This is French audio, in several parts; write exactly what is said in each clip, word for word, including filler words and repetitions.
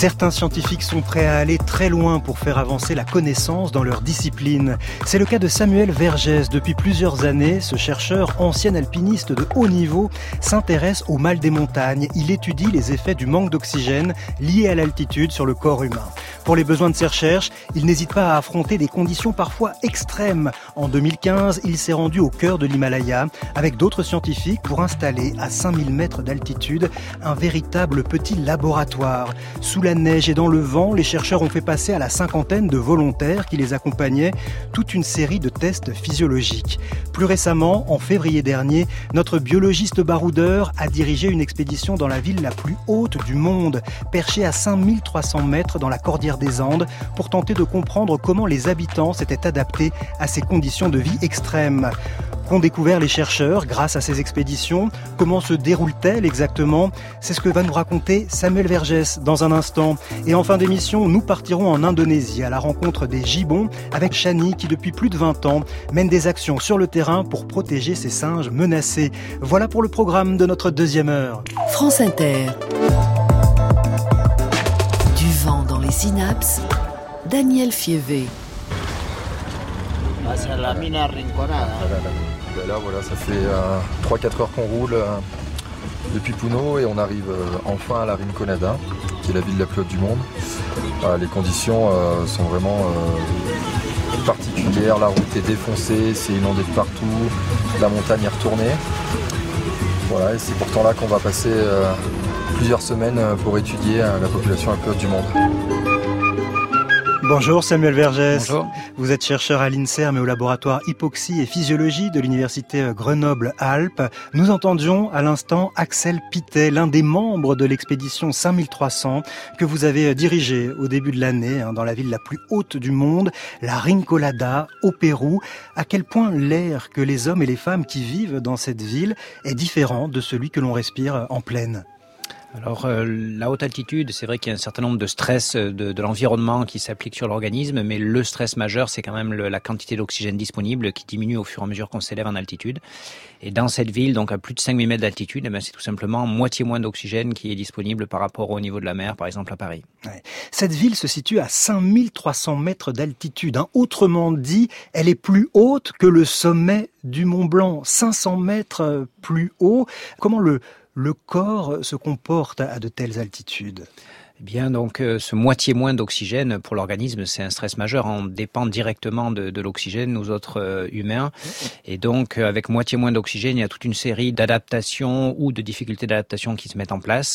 Certains scientifiques sont prêts à aller très loin pour faire avancer la connaissance dans leur discipline. C'est le cas de Samuel Vergès. Depuis plusieurs années, ce chercheur, ancien alpiniste de haut niveau, s'intéresse au mal des montagnes. Il étudie les effets du manque d'oxygène lié à l'altitude sur le corps humain. Pour les besoins de ses recherches, il n'hésite pas à affronter des conditions parfois extrêmes. En deux mille quinze, il s'est rendu au cœur de l'Himalaya avec d'autres scientifiques pour installer à cinq mille mètres d'altitude un véritable petit laboratoire. Sous la neige et dans le vent, les chercheurs ont fait passer à la cinquantaine de volontaires qui les accompagnaient toute une série de tests physiologiques. Plus récemment, en février dernier, notre biologiste baroudeur a dirigé une expédition dans la ville la plus haute du monde, perchée à cinq mille trois cents mètres dans la cordillère des Andes, pour tenter de comprendre comment les habitants s'étaient adaptés à ces conditions de vie extrêmes. Qu'ont découvert les chercheurs grâce à ces expéditions? Comment se déroule-t-elle exactement? C'est ce que va nous raconter Samuel Vergès dans un instant. Et en fin d'émission, nous partirons en Indonésie à la rencontre des gibbons avec Chani qui depuis plus de vingt ans mène des actions sur le terrain pour protéger ces singes menacés. Voilà pour le programme de notre deuxième heure. France Inter. Du vent dans les synapses, Daniel Fievé. C'est la mina Rinconada. Là, voilà, ça fait euh, trois quatre heures qu'on roule euh, depuis Puno et on arrive euh, enfin à la Rinconada, qui est la ville la plus haute du monde. Voilà, les conditions euh, sont vraiment euh, particulières, la route est défoncée, c'est inondé de partout, la montagne est retournée. Voilà, et c'est pourtant là qu'on va passer euh, plusieurs semaines pour étudier euh, la population la plus haute du monde. Bonjour Samuel Vergès. Bonjour. Vous êtes chercheur à l'INSERM et au laboratoire Hypoxie et Physiologie de l'université Grenoble-Alpes. Nous entendions à l'instant Axel Pittet, l'un des membres de l'expédition cinq mille trois cents que vous avez dirigée au début de l'année hein, dans la ville la plus haute du monde, la Rinconada, au Pérou. À quel point l'air que les hommes et les femmes qui vivent dans cette ville est différent de celui que l'on respire en plaine? Alors, euh, la haute altitude, c'est vrai qu'il y a un certain nombre de stress de, de l'environnement qui s'appliquent sur l'organisme, mais le stress majeur, c'est quand même le, la quantité d'oxygène disponible qui diminue au fur et à mesure qu'on s'élève en altitude. Et dans cette ville, donc à plus de cinq mille mètres d'altitude, eh bien, c'est tout simplement moitié moins d'oxygène qui est disponible par rapport au niveau de la mer, par exemple à Paris. Ouais. Cette ville se situe à cinq mille trois cents mètres d'altitude. Hein. Autrement dit, elle est plus haute que le sommet du Mont Blanc, cinq cents mètres plus haut. Comment le le corps se comporte à de telles altitudes? Eh bien, donc, euh, ce moitié moins d'oxygène pour l'organisme, c'est un stress majeur. On dépend directement de, de l'oxygène, nous autres euh, humains. Et donc, euh, avec moitié moins d'oxygène, il y a toute une série d'adaptations ou de difficultés d'adaptation qui se mettent en place.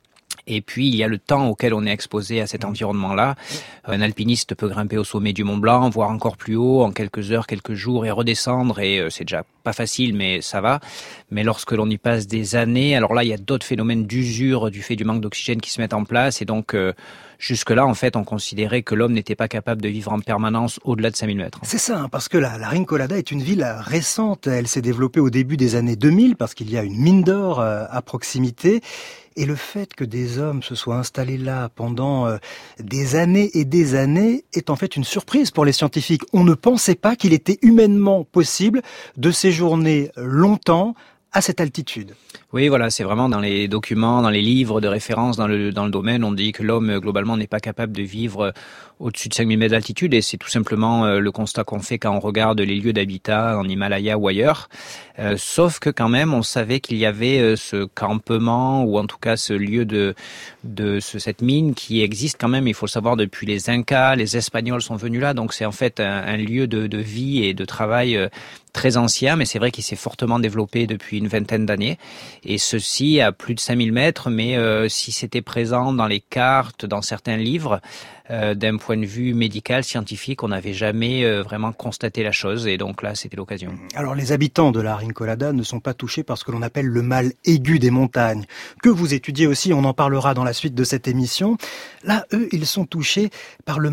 Et puis, il y a le temps auquel on est exposé à cet environnement-là. Un alpiniste peut grimper au sommet du Mont Blanc, voire encore plus haut, en quelques heures, quelques jours, et redescendre. Et c'est déjà pas facile, mais ça va. Mais lorsque l'on y passe des années, alors là, il y a d'autres phénomènes d'usure du fait du manque d'oxygène qui se mettent en place. Et donc, euh, jusque-là, en fait, on considérait que l'homme n'était pas capable de vivre en permanence au-delà de cinq mille mètres. C'est ça, hein, parce que la, la Rinconada est une ville récente. Elle s'est développée au début des années deux mille, parce qu'il y a une mine d'or euh, à proximité. Et le fait que des hommes se soient installés là pendant euh, des années et des années est en fait une surprise pour les scientifiques. On ne pensait pas qu'il était humainement possible de séjourner longtemps à cette altitude. Oui, voilà, c'est vraiment dans les documents, dans les livres de référence dans le dans le domaine, on dit que l'homme globalement n'est pas capable de vivre au-dessus de cinq mille mètres d'altitude, et c'est tout simplement euh, le constat qu'on fait quand on regarde les lieux d'habitat en Himalaya ou ailleurs. Euh, sauf que quand même, on savait qu'il y avait euh, ce campement, ou en tout cas ce lieu de de ce, cette mine qui existe quand même. Il faut le savoir, depuis les Incas, les Espagnols sont venus là, donc c'est en fait un, un lieu de, de vie et de travail euh, très ancien, mais c'est vrai qu'il s'est fortement développé depuis une vingtaine d'années. Et ceci à plus de cinq mille mètres, mais euh, si c'était présent dans les cartes, dans certains livres, euh, d'un point de vue médical, scientifique, on n'avait jamais euh, vraiment constaté la chose, et donc là, c'était l'occasion. Alors, les habitants de la Rinconada ne sont pas touchés par ce que l'on appelle le mal aigu des montagnes, que vous étudiez aussi, on en parlera dans la suite de cette émission. Là, eux, ils sont touchés par le mal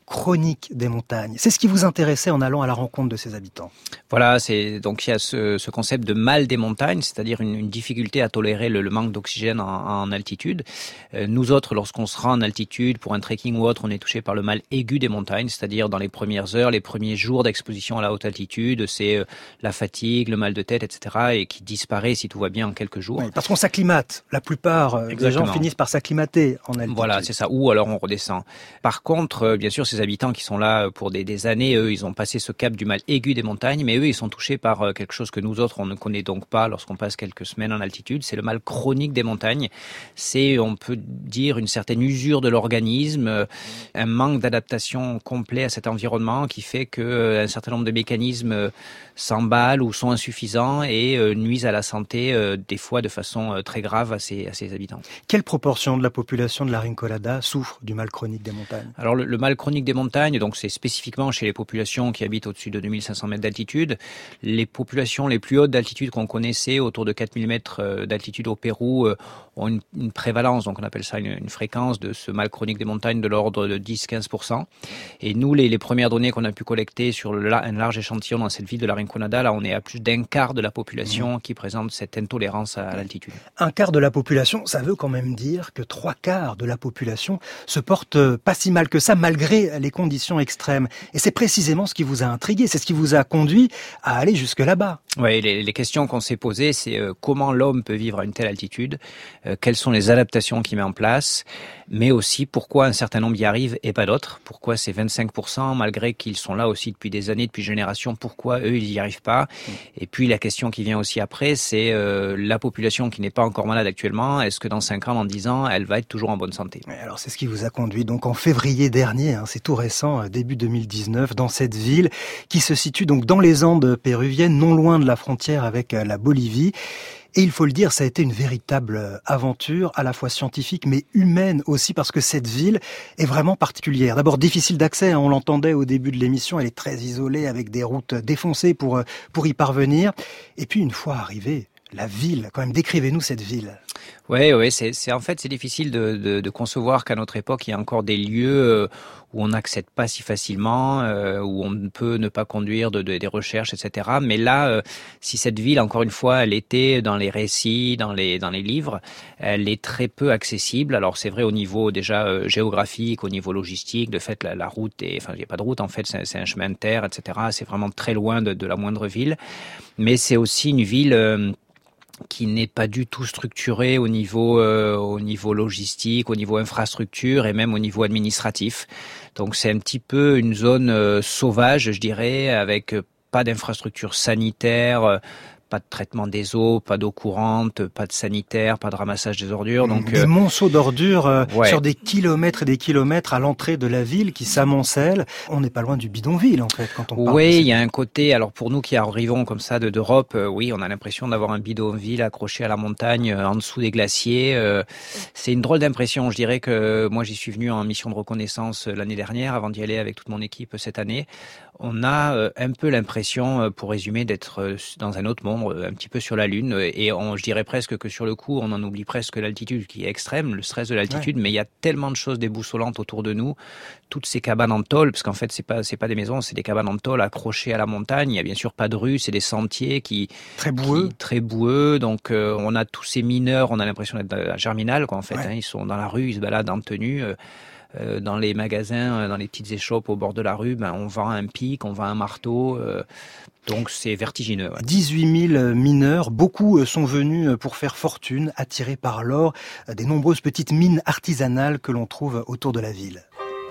chronique des montagnes. C'est ce qui vous intéressait en allant à la rencontre de ces habitants. Voilà, c'est donc il y a ce, ce concept de mal des montagnes, c'est-à-dire une, une difficulté à tolérer le, le manque d'oxygène en, en altitude. Euh, nous autres, lorsqu'on se rend en altitude pour un trekking ou autre, on est touché par le mal aigu des montagnes, c'est-à-dire dans les premières heures, les premiers jours d'exposition à la haute altitude, c'est euh, la fatigue, le mal de tête, et cetera, et qui disparaît si tout va bien en quelques jours. Oui, parce qu'on s'acclimate. La plupart euh, des gens finissent par s'acclimater en altitude. Voilà, c'est ça. Ou alors on redescend. Par contre, euh, bien sûr, ces habitants qui sont là pour des, des années, eux, ils ont passé ce cap du mal aigu des montagnes, mais eux, ils sont touchés par euh, quelque chose que nous autres, on ne connaît donc pas lorsqu'on passe quelques semaines en altitude. C'est le mal chronique des montagnes. C'est, on peut dire, une certaine usure de l'organisme, euh, un manque d'adaptation complet à cet environnement qui fait que euh, un certain nombre de mécanismes euh, s'emballent ou sont insuffisants et euh, nuisent à la santé, euh, des fois de façon euh, très grave à ces, à ces habitants. Quelle proportion de la population de la Rinconada souffre du mal chronique des montagnes? Alors le, le mal chronique des montagnes, donc c'est spécifiquement chez les populations qui habitent au-dessus de deux mille cinq cents mètres d'altitude. Les populations les plus hautes d'altitude qu'on connaissait, autour de quatre mille mètres d'altitude au Pérou, euh, ont une, une prévalence, donc on appelle ça une, une fréquence de ce mal chronique des montagnes de l'ordre de dix à quinze pour cent. Et nous, les, les premières données qu'on a pu collecter sur le, un large échantillon dans cette ville de la Rinconada, là on est à plus d'un quart de la population mmh. qui présente cette intolérance à, à l'altitude. Un quart de la population, ça veut quand même dire que trois quarts de la population se porte pas si mal que ça, malgré les conditions extrêmes. Et c'est précisément ce qui vous a intrigué, c'est ce qui vous a conduit à aller jusque là-bas. Oui, les, les questions qu'on s'est posées, c'est euh, comment l'homme peut vivre à une telle altitude, euh, quelles sont les adaptations qu'il met en place, mais aussi pourquoi un certain nombre y arrivent et pas d'autres, pourquoi c'est vingt-cinq pour cent, malgré qu'ils sont là aussi depuis des années, depuis générations, pourquoi eux, ils n'y arrivent pas. Et puis la question qui vient aussi après, c'est euh, la population qui n'est pas encore malade actuellement, est-ce que dans cinq ans, dans dix ans, elle va être toujours en bonne santé? Alors c'est ce qui vous a conduit donc en février dernier, hein, c'est tout récent, début deux mille dix-neuf, dans cette ville qui se situe donc dans les Andes péruviennes, non loin de la frontière avec la Bolivie. Et il faut le dire, ça a été une véritable aventure, à la fois scientifique mais humaine aussi, parce que cette ville est vraiment particulière. D'abord difficile d'accès, hein, on l'entendait au début de l'émission, elle est très isolée avec des routes défoncées pour, pour y parvenir. Et puis une fois arrivée, la ville, quand même, décrivez-nous cette ville. Oui, oui, c'est, c'est en fait c'est difficile de, de, de concevoir qu'à notre époque il y a encore des lieux où on n'accède pas si facilement, euh, où on peut ne pas conduire de, de, des recherches, et cetera. Mais là, euh, si cette ville, encore une fois, elle était dans les récits, dans les dans les livres, elle est très peu accessible. Alors c'est vrai au niveau déjà euh, géographique, au niveau logistique. De fait, la, la route est, enfin il n'y a pas de route en fait, c'est, c'est un chemin de terre, et cetera. C'est vraiment très loin de, de la moindre ville. Mais c'est aussi une ville euh, qui n'est pas du tout structuré au niveau euh, au niveau logistique, au niveau infrastructure et même au niveau administratif. Donc c'est un petit peu une zone euh, sauvage, je dirais, avec pas d'infrastructure sanitaire, euh, pas de traitement des eaux, pas d'eau courante, pas de sanitaire, pas de ramassage des ordures. Donc des euh, monceaux d'ordures euh, ouais. sur des kilomètres et des kilomètres à l'entrée de la ville qui s'amoncellent. On n'est pas loin du bidonville en fait quand on parle. Oui, il y a un côté. Alors pour nous qui arrivons comme ça de, d'Europe, euh, oui, on a l'impression d'avoir un bidonville accroché à la montagne, euh, en dessous des glaciers. Euh, c'est une drôle d'impression. Je dirais que moi j'y suis venu en mission de reconnaissance l'année dernière, avant d'y aller avec toute mon équipe cette année. On a euh, un peu l'impression, pour résumer, d'être euh, dans un autre monde, un petit peu sur la Lune, et on, je dirais presque que sur le coup, on en oublie presque l'altitude qui est extrême, le stress de l'altitude, ouais. Mais il y a tellement de choses déboussolantes autour de nous, toutes ces cabanes en tôle, parce qu'en fait, c'est pas c'est pas des maisons, c'est des cabanes en tôle accrochées à la montagne. Il y a bien sûr pas de rue, c'est des sentiers qui très boueux, qui, très boueux. Donc euh, on a tous ces mineurs, on a l'impression d'être à Germinal, quoi, en fait. Ouais. Hein, ils sont dans la rue, ils se baladent en tenue. Euh, Euh, dans les magasins, dans les petites échoppes au bord de la rue, ben, on vend un pic, on vend un marteau, euh, donc c'est vertigineux. Ouais. dix-huit mille mineurs, beaucoup sont venus pour faire fortune, attirés par l'or, des nombreuses petites mines artisanales que l'on trouve autour de la ville.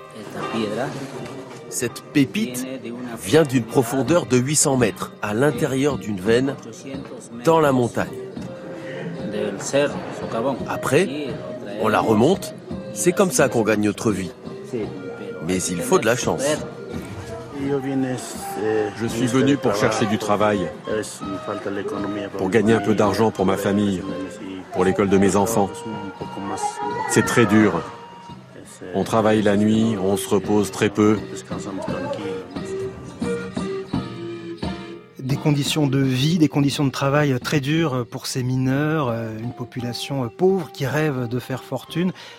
Cette pépite vient d'une profondeur de huit cents mètres, à l'intérieur d'une veine, dans la montagne. Après, on la remonte. C'est comme ça qu'on gagne notre vie. Mais il faut de la chance. Je suis venu pour chercher du travail, pour gagner un peu d'argent pour ma famille, pour l'école de mes enfants. C'est très dur. On travaille la nuit, on se repose très peu. Des conditions de vie, des conditions de travail très dures pour ces mineurs, une population pauvre qui rêve de faire fortune.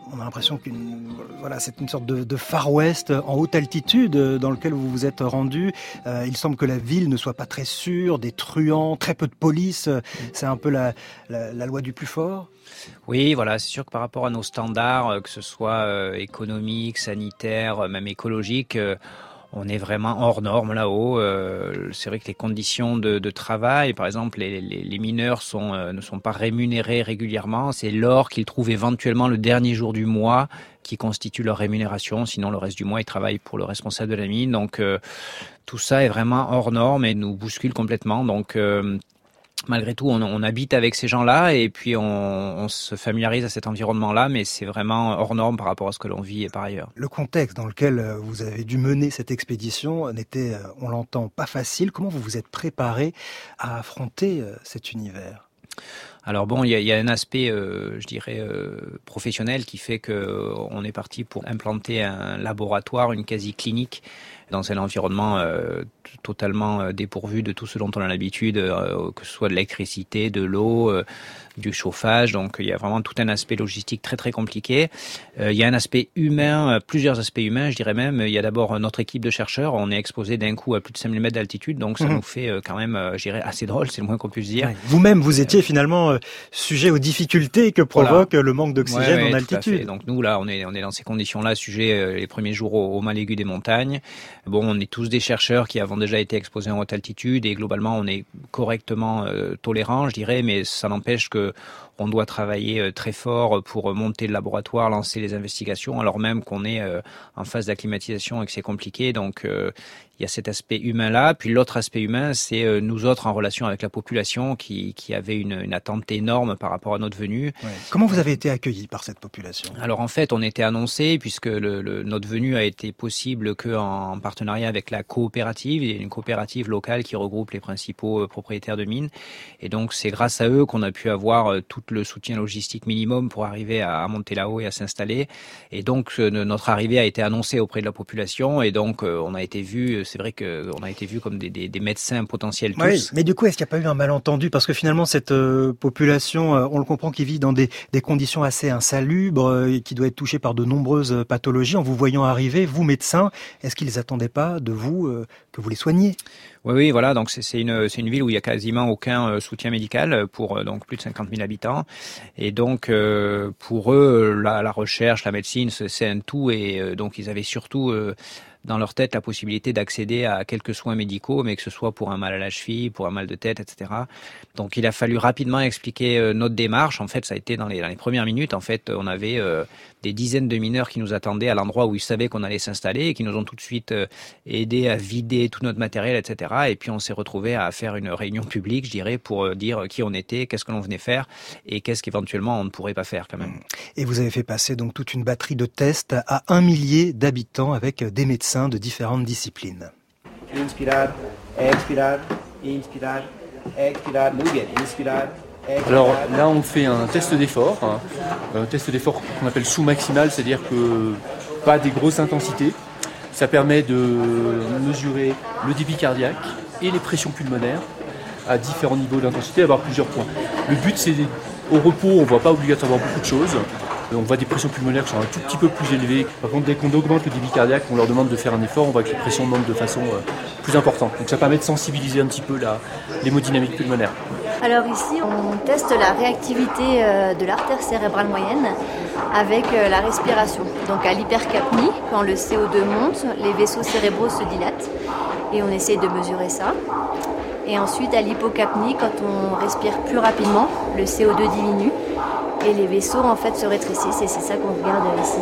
on a l'impression qu'une voilà, c'est une sorte de, de Far West en haute altitude dans lequel vous vous êtes rendu. Euh, il semble que la ville ne soit pas très sûre, des truands, très peu de police. C'est un peu la, la, la loi du plus fort. Oui, voilà, c'est sûr que par rapport à nos standards, que ce soit euh, économiques, sanitaires, même écologiques, euh, on est vraiment hors norme là-haut. Euh, c'est vrai que les conditions de, de travail, par exemple, les, les, les mineurs sont, euh, ne sont pas rémunérés régulièrement. C'est l'or qu'ils trouvent éventuellement le dernier jour du mois qui constitue leur rémunération. Sinon, le reste du mois, ils travaillent pour le responsable de la mine. Donc, euh, tout ça est vraiment hors norme et nous bouscule complètement. Donc, euh, malgré tout, on, on habite avec ces gens-là et puis on, on se familiarise à cet environnement-là, mais c'est vraiment hors norme par rapport à ce que l'on vit par ailleurs. Le contexte dans lequel vous avez dû mener cette expédition n'était, on l'entend, pas facile. Comment vous vous êtes préparé à affronter cet univers ? Alors bon, il y a, il y a un aspect, euh, je dirais, euh, professionnel qui fait que on est parti pour implanter un laboratoire, une quasi-clinique dans un environnement euh, totalement euh, dépourvu de tout ce dont on a l'habitude, euh, que ce soit de l'électricité, de l'eau, euh, du chauffage. Donc il y a vraiment tout un aspect logistique très très compliqué. Euh, il y a un aspect humain, plusieurs aspects humains, je dirais même. Il y a d'abord notre équipe de chercheurs. On est exposé d'un coup à plus de cinq mille mètres d'altitude, donc ça mmh. nous fait euh, quand même, euh, je dirais, assez drôle, c'est le moins qu'on puisse dire. Ouais. Vous-même, vous étiez finalement euh, sujet aux difficultés que provoque voilà. le manque d'oxygène ouais, ouais, en altitude. Donc nous là, on est on est dans ces conditions-là, sujet euh, les premiers jours au, au mal aigu des montagnes. Bon, on est tous des chercheurs qui avons déjà été exposés en haute altitude et globalement on est correctement euh, tolérants, je dirais, mais ça n'empêche que on doit travailler très fort pour monter le laboratoire, lancer les investigations, alors même qu'on est en phase d'acclimatisation et que c'est compliqué. Donc, euh, il y a cet aspect humain-là. Puis l'autre aspect humain, c'est nous autres en relation avec la population qui, qui avait une, une attente énorme par rapport à notre venue. Ouais. Comment vous avez été accueillis par cette population ? Alors en fait, on était annoncé puisque le, le, notre venue a été possible qu'en partenariat avec la coopérative. Il y a une coopérative locale qui regroupe les principaux propriétaires de mines. Et donc, c'est grâce à eux qu'on a pu avoir tout le soutien logistique minimum pour arriver à monter là-haut et à s'installer. Et donc, notre arrivée a été annoncée auprès de la population. Et donc, on a été vu, c'est vrai qu'on a été vu comme des, des, des médecins potentiels tous. Oui, mais du coup, est-ce qu'il n'y a pas eu un malentendu ? Parce que finalement, cette euh, population, euh, on le comprend, qui vit dans des, des conditions assez insalubres, euh, et qui doit être touchée par de nombreuses pathologies. En vous voyant arriver, vous médecins, est-ce qu'ils n'attendaient pas de vous euh, que vous les soigniez ? Oui, oui, voilà. Donc c'est, c'est une, c'est une ville où il y a quasiment aucun euh, soutien médical pour euh, donc plus de cinquante mille habitants. Et donc euh, pour eux, la, la recherche, la médecine, c'est, c'est un tout. Et euh, donc ils avaient surtout euh, dans leur tête la possibilité d'accéder à quelques soins médicaux, mais que ce soit pour un mal à la cheville, pour un mal de tête, et cetera. Donc il a fallu rapidement expliquer euh, notre démarche. En fait, ça a été dans les, dans les premières minutes. En fait, on avait euh, des dizaines de mineurs qui nous attendaient à l'endroit où ils savaient qu'on allait s'installer et qui nous ont tout de suite euh, aidés à vider tout notre matériel, et cetera. Et puis on s'est retrouvés à faire une réunion publique, je dirais, pour dire qui on était, qu'est-ce que l'on venait faire et qu'est-ce qu'éventuellement on ne pourrait pas faire quand même. Et vous avez fait passer donc toute une batterie de tests à un millier d'habitants avec des médecins de différentes disciplines. Inspirar, expirar, inspirar, expirar, muy bien, inspirar. Alors là, on fait un test d'effort, hein, un test d'effort qu'on appelle sous-maximal, c'est-à-dire que pas des grosses intensités. Ça permet de mesurer le débit cardiaque et les pressions pulmonaires à différents niveaux d'intensité, avoir plusieurs points. Le but, c'est au repos, on ne voit pas obligatoirement beaucoup de choses. On voit des pressions pulmonaires qui sont un tout petit peu plus élevées. Par contre, dès qu'on augmente le débit cardiaque, on leur demande de faire un effort, on voit que les pressions montent de façon euh, plus importante. Donc ça permet de sensibiliser un petit peu la, l'hémodynamique pulmonaire. Alors ici, on teste la réactivité euh, de l'artère cérébrale moyenne avec euh, la respiration. Donc à l'hypercapnie, quand le C O deux monte, les vaisseaux cérébraux se dilatent et on essaie de mesurer ça. Et ensuite à l'hypocapnie, quand on respire plus rapidement, le C O deux diminue. Et les vaisseaux en fait se rétrécissent et c'est ça qu'on regarde ici.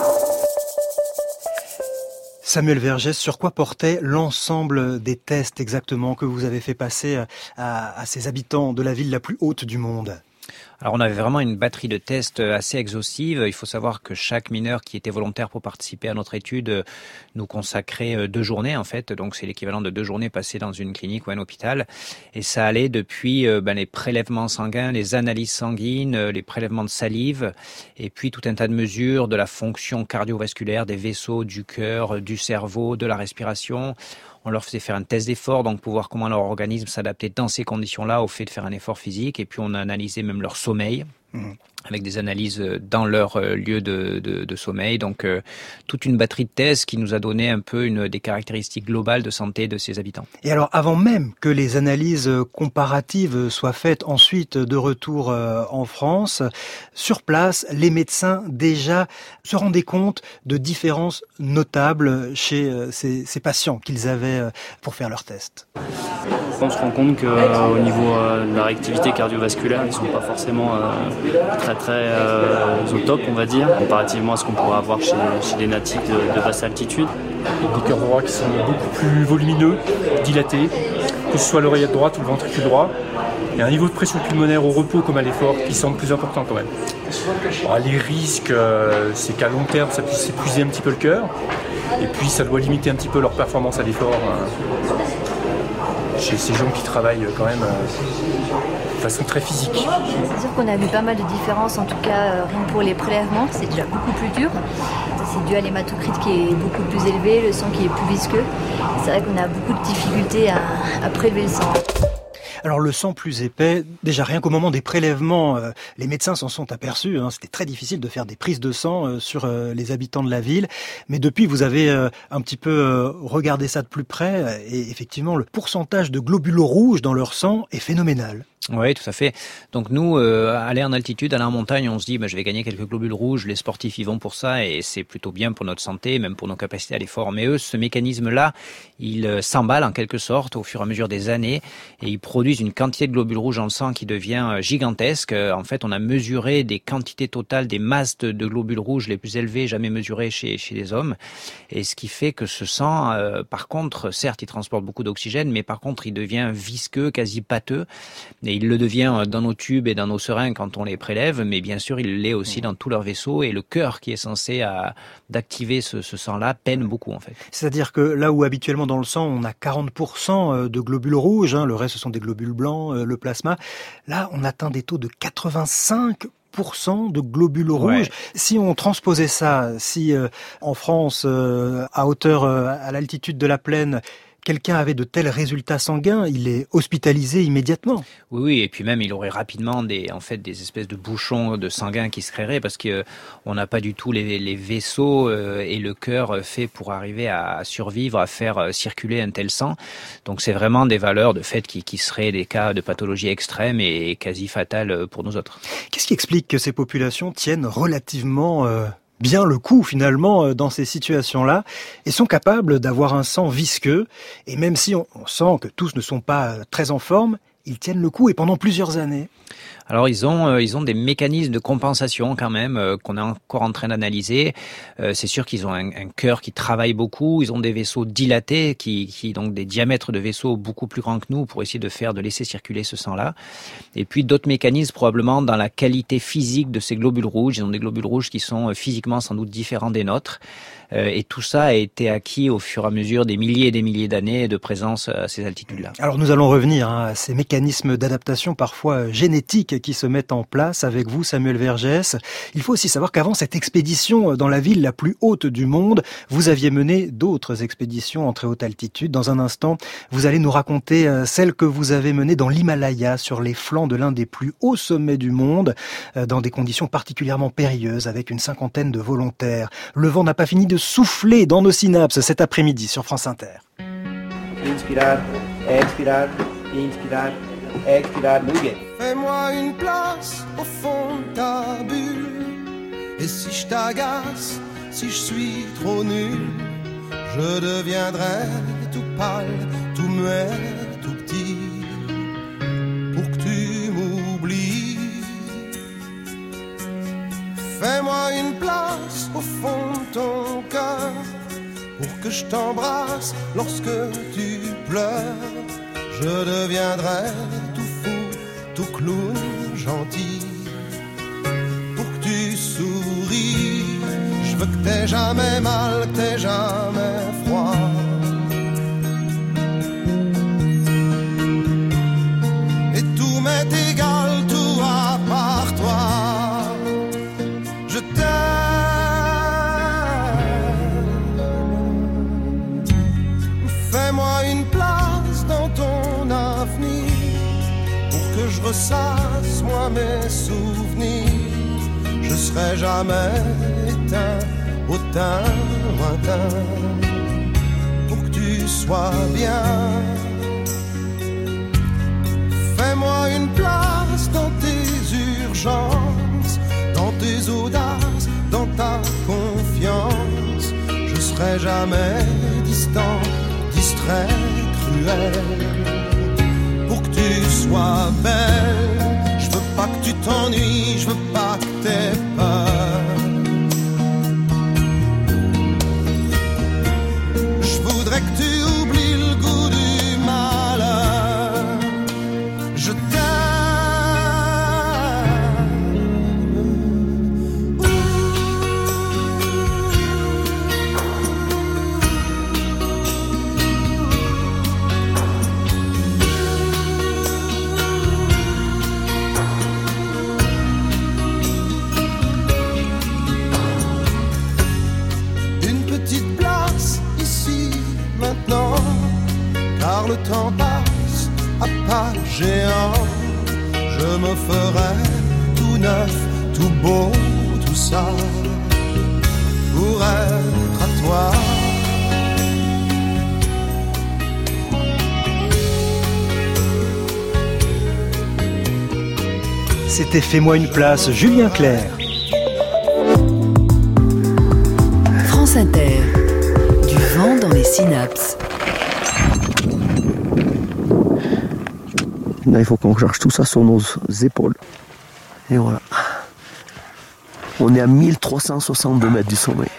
Samuel Vergès, sur quoi portait l'ensemble des tests exactement que vous avez fait passer à, à ces habitants de la ville la plus haute du monde ? Alors on avait vraiment une batterie de tests assez exhaustive. Il faut savoir que chaque mineur qui était volontaire pour participer à notre étude nous consacrait deux journées en fait. Donc c'est l'équivalent de deux journées passées dans une clinique ou un hôpital. Et ça allait depuis ben, les prélèvements sanguins, les analyses sanguines, les prélèvements de salive, et puis tout un tas de mesures de la fonction cardiovasculaire des vaisseaux, du cœur, du cerveau, de la respiration. On leur faisait faire un test d'effort, donc pour voir comment leur organisme s'adaptait dans ces conditions-là au fait de faire un effort physique. Et puis on a analysé même leur sommeil. Mmh. Avec des analyses dans leur lieu de, de, de sommeil. Donc, euh, toute une batterie de thèses qui nous a donné un peu une, des caractéristiques globales de santé de ces habitants. Et alors, avant même que les analyses comparatives soient faites ensuite de retour euh, en France, sur place, les médecins déjà se rendaient compte de différences notables chez euh, ces, ces patients qu'ils avaient euh, pour faire leurs tests. On se rend compte qu'au euh, niveau euh, de leur activité cardiovasculaire, ils ne sont pas forcément euh, très très euh, au top, on va dire, comparativement à ce qu'on pourrait avoir chez, chez les natifs de, de basse altitude. Des cœurs droits qui sont beaucoup plus volumineux, dilatés, que ce soit l'oreillette droite ou le ventricule droit. Et un niveau de pression pulmonaire au repos comme à l'effort qui semble plus important quand même. Alors, les risques, euh, c'est qu'à long terme, ça puisse épuiser un petit peu le cœur. Et puis ça doit limiter un petit peu leur performance à l'effort. Euh, chez ces gens qui travaillent quand même euh, de façon très physique. C'est sûr qu'on a vu pas mal de différences, en tout cas euh, rien que pour les prélèvements, c'est déjà beaucoup plus dur. C'est dû à l'hématocrite qui est beaucoup plus élevé, le sang qui est plus visqueux. C'est vrai qu'on a beaucoup de difficultés à, à prélever le sang. Alors le sang plus épais, déjà rien qu'au moment des prélèvements, euh, les médecins s'en sont aperçus, hein, c'était très difficile de faire des prises de sang euh, sur euh, les habitants de la ville, mais depuis vous avez euh, un petit peu euh, regardé ça de plus près, et effectivement le pourcentage de globules rouges dans leur sang est phénoménal. Oui, tout à fait. Donc nous, euh, aller en altitude, aller en montagne, on se dit, bah, je vais gagner quelques globules rouges, les sportifs y vont pour ça, et c'est plutôt bien pour notre santé, même pour nos capacités à l'effort. Mais eux, ce mécanisme-là, il euh, s'emballe en quelque sorte au fur et à mesure des années, et ils produisent une quantité de globules rouges dans le sang qui devient euh, gigantesque. Euh, en fait, on a mesuré des quantités totales, des masses de, de globules rouges les plus élevées jamais mesurées chez, chez les hommes, et ce qui fait que ce sang, euh, par contre, certes, il transporte beaucoup d'oxygène, mais par contre, il devient visqueux, quasi pâteux, et il le devient dans nos tubes et dans nos seringues quand on les prélève, mais bien sûr, il l'est aussi dans tous leurs vaisseaux, et le cœur qui est censé à, d'activer ce, ce sang-là peine beaucoup en fait. C'est-à-dire que là où habituellement dans le sang on a quarante pour cent de globules rouges, hein, le reste ce sont des globules blancs, euh, le plasma, là on atteint des taux de quatre-vingt-cinq pour cent de globules rouges. Ouais. Si on transposait ça, si euh, en France, euh, à hauteur, euh, à l'altitude de la plaine, quelqu'un avait de tels résultats sanguins, il est hospitalisé immédiatement. Oui, oui, et puis même il aurait rapidement des, en fait, des espèces de bouchons de sanguin qui se créeraient parce que euh, on n'a pas du tout les, les vaisseaux euh, et le cœur fait pour arriver à survivre, à faire euh, circuler un tel sang. Donc c'est vraiment des valeurs de fait qui, qui seraient des cas de pathologie extrême et quasi fatales pour nous autres. Qu'est-ce qui explique que ces populations tiennent relativement euh... bien le coup finalement dans ces situations-là et sont capables d'avoir un sang visqueux et même si on, on sent que tous ne sont pas très en forme, ils tiennent le coup et pendant plusieurs années. Alors ils ont euh, ils ont des mécanismes de compensation quand même euh, qu'on est encore en train d'analyser. Euh, c'est sûr qu'ils ont un, un cœur qui travaille beaucoup, ils ont des vaisseaux dilatés qui qui donc des diamètres de vaisseaux beaucoup plus grands que nous pour essayer de faire de laisser circuler ce sang-là. Et puis d'autres mécanismes probablement dans la qualité physique de ces globules rouges. Ils ont des globules rouges qui sont physiquement sans doute différents des nôtres. Euh, et tout ça a été acquis au fur et à mesure des milliers et des milliers d'années de présence à ces altitudes-là. Alors nous allons revenir hein, à ces mécanismes d'adaptation parfois génétiques qui se mettent en place avec vous, Samuel Vergès. Il faut aussi savoir qu'avant cette expédition dans la ville la plus haute du monde, vous aviez mené d'autres expéditions en très haute altitude. Dans un instant, vous allez nous raconter celle que vous avez menée dans l'Himalaya, sur les flancs de l'un des plus hauts sommets du monde, dans des conditions particulièrement périlleuses, avec une cinquantaine de volontaires. Le vent n'a pas fini de souffler dans nos synapses cet après-midi sur France Inter. Inspirar, expirar, inspirar, expirar, muy bien. Fais-moi une place au fond de ta bulle. Et si je t'agace, si je suis trop nul, je deviendrai tout pâle, tout muet, tout petit, pour que tu m'oublies. Fais-moi une place au fond de ton cœur, pour que je t'embrasse lorsque tu pleures. Je deviendrai tout fou, tout clown gentil, pour que tu souris. Je veux que t'aies jamais mal, que t'aies jamais froid. Et tout m'est égal, tout à part toi. Je t'aime. Fais-moi une place dans ton avenir, pour que je ressasse moi mes souvenirs. souvenir, je serai jamais éteint au teint lointain, pour que tu sois bien. Fais-moi une place dans tes urgences, dans tes audaces, dans ta confiance. Je serai jamais distant, distrait, cruel, pour que tu sois belle. Je veux pas que tu t'ennuies, je veux pas que t'aies peur. Je voudrais que tu oublies le goût du malheur. Je t'aime. Car le temps passe à pas géant. Je me ferai tout neuf, tout beau, tout ça pour être à toi. C'était Fais-moi une place, Julien Clerc. France Inter, du vent dans les synapses. Là, il faut qu'on charge tout ça sur nos épaules. Et voilà. On est à mille trois cent soixante-deux mètres du sommet.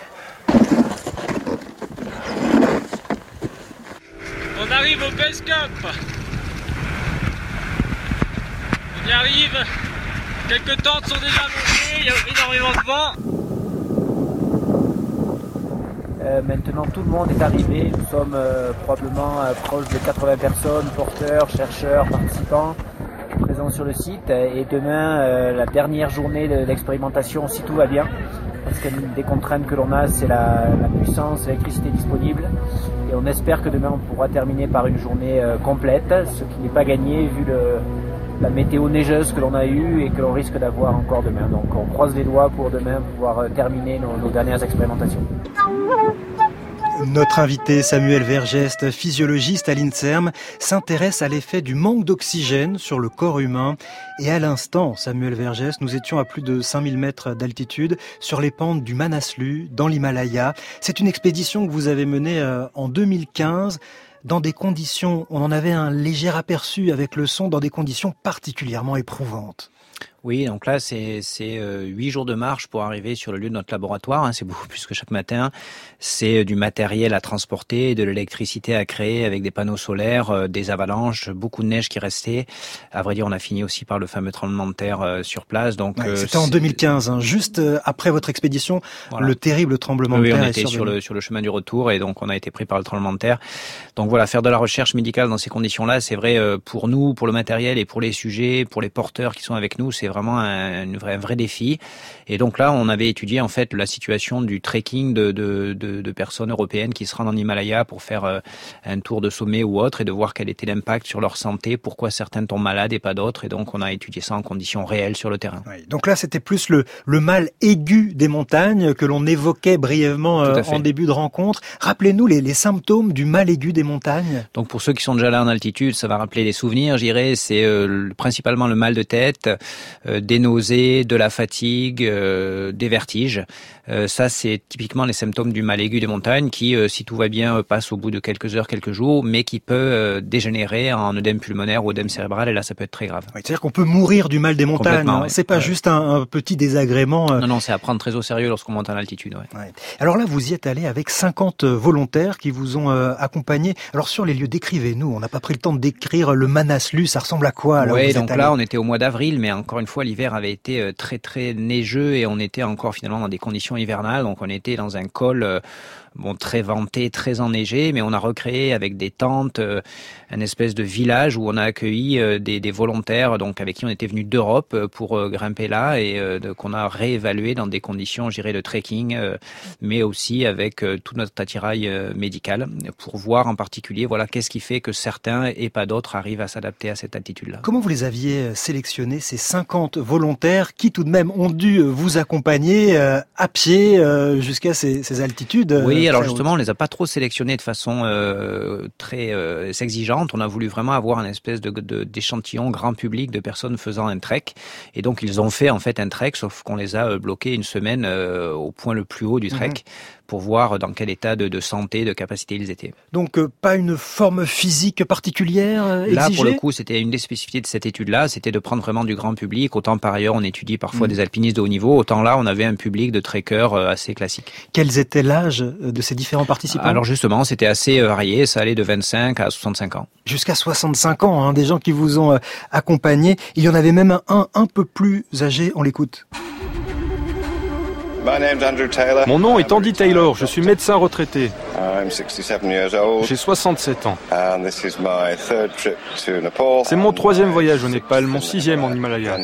On arrive au base camp. On y arrive. Quelques tentes sont déjà montées, il y a énormément de vent. Euh, maintenant, tout le monde est arrivé. Nous sommes euh, probablement euh, proches de quatre-vingts personnes, porteurs, chercheurs, participants présents sur le site. Et demain, euh, la dernière journée de l'expérimentation, si tout va bien. Parce qu'une des contraintes que l'on a, c'est la, la puissance, l'électricité disponible. Et on espère que demain, on pourra terminer par une journée euh, complète, ce qui n'est pas gagné vu le, la météo neigeuse que l'on a eue et que l'on risque d'avoir encore demain. Donc on croise les doigts pour demain pouvoir euh, terminer nos, nos dernières expérimentations. Notre invité Samuel Vergeste, physiologiste à l'INSERM, s'intéresse à l'effet du manque d'oxygène sur le corps humain. Et à l'instant, Samuel Vergeste, nous étions à plus de cinq mille mètres d'altitude sur les pentes du Manaslu, dans l'Himalaya. C'est une expédition que vous avez menée en deux mille quinze dans des conditions, on en avait un léger aperçu avec le son, dans des conditions particulièrement éprouvantes. Oui, donc là, c'est c'est huit jours de marche pour arriver sur le lieu de notre laboratoire. Hein, c'est beaucoup plus que chaque matin. C'est du matériel à transporter, de l'électricité à créer avec des panneaux solaires, euh, des avalanches, beaucoup de neige qui restait. À vrai dire, on a fini aussi par le fameux tremblement de terre euh, sur place. Donc, ouais, euh, c'était en deux mille quinze, hein, juste après votre expédition, voilà. Le terrible tremblement oui, de terre. Oui, on était sur le sur le chemin du retour et donc on a été pris par le tremblement de terre. Donc voilà, faire de la recherche médicale dans ces conditions-là, c'est vrai euh, pour nous, pour le matériel et pour les sujets, pour les porteurs qui sont avec nous, c'est vraiment un, une vraie, un vrai défi. Et donc là, on avait étudié en fait la situation du trekking de, de, de, de personnes européennes qui se rendent en Himalaya pour faire euh, un tour de sommet ou autre et de voir quel était l'impact sur leur santé, pourquoi certains tombent malades et pas d'autres. Et donc on a étudié ça en conditions réelles sur le terrain. Oui, donc là, c'était plus le, le mal aigu des montagnes que l'on évoquait brièvement euh, en début de rencontre. Rappelez-nous les, les symptômes du mal aigu des montagnes. Donc pour ceux qui sont déjà là en altitude, ça va rappeler des souvenirs, je dirais. C'est euh, principalement le mal de tête, euh, des nausées, de la fatigue, euh, des vertiges. Euh, ça, c'est typiquement les symptômes du mal aigu des montagnes qui, euh, si tout va bien, euh, passe au bout de quelques heures, quelques jours, mais qui peut euh, dégénérer en œdème pulmonaire ou œdème cérébral, et là, ça peut être très grave. Oui, c'est-à-dire qu'on peut mourir du mal des montagnes. Hein. Ouais. C'est pas ouais. juste un, un petit désagrément. Euh... Non, non, c'est à prendre très au sérieux lorsqu'on monte en altitude. Ouais. Ouais. Alors là, vous y êtes allé avec cinquante volontaires qui vous ont euh, accompagné. Alors sur les lieux, décrivez-nous. On n'a pas pris le temps de décrire le Manaslu. Ça ressemble à quoi alors? Oui, donc là, on était au mois d'avril, mais encore une fois, l'hiver avait été très très neigeux et on était encore finalement dans des conditions hivernales. Donc on était dans un col euh, bon, très venté, très enneigé, mais on a recréé avec des tentes euh, un espèce de village où on a accueilli euh, des, des volontaires, donc avec qui on était venus d'Europe euh, pour euh, grimper là et euh, de, qu'on a réévalué dans des conditions, je dirais, de trekking, euh, mais aussi avec euh, tout notre attirail euh, médical pour voir en particulier, voilà, qu'est-ce qui fait que certains et pas d'autres arrivent à s'adapter à cette altitude-là. Comment vous les aviez sélectionnés, ces cinquante volontaires qui tout de même ont dû vous accompagner euh, à pied euh, jusqu'à ces, ces altitudes? Oui, alors justement, on les a pas trop sélectionnés de façon euh, très euh, exigeante. On a voulu vraiment avoir une espèce de, de d'échantillon grand public de personnes faisant un trek. Et donc, ils ont fait en fait un trek, sauf qu'on les a bloqués une semaine euh, au point le plus haut du trek. Mmh. Pour voir dans quel état de, de santé, de capacité ils étaient. Donc euh, pas une forme physique particulière euh, exigée? Là, pour le coup, c'était une des spécificités de cette étude-là, c'était de prendre vraiment du grand public. Autant par ailleurs, on étudie parfois mmh. des alpinistes de haut niveau, autant là, on avait un public de trekkers euh, assez classique. Quels étaient l'âge de ces différents participants? Alors justement, c'était assez varié, ça allait de vingt-cinq à soixante-cinq ans. Jusqu'à soixante-cinq ans, hein, des gens qui vous ont euh, accompagné. Il y en avait même un un peu plus âgé, on l'écoute. Mon nom est Andy Taylor, je suis médecin retraité. J'ai soixante-sept ans. C'est mon troisième voyage au Népal, mon sixième en Himalaya.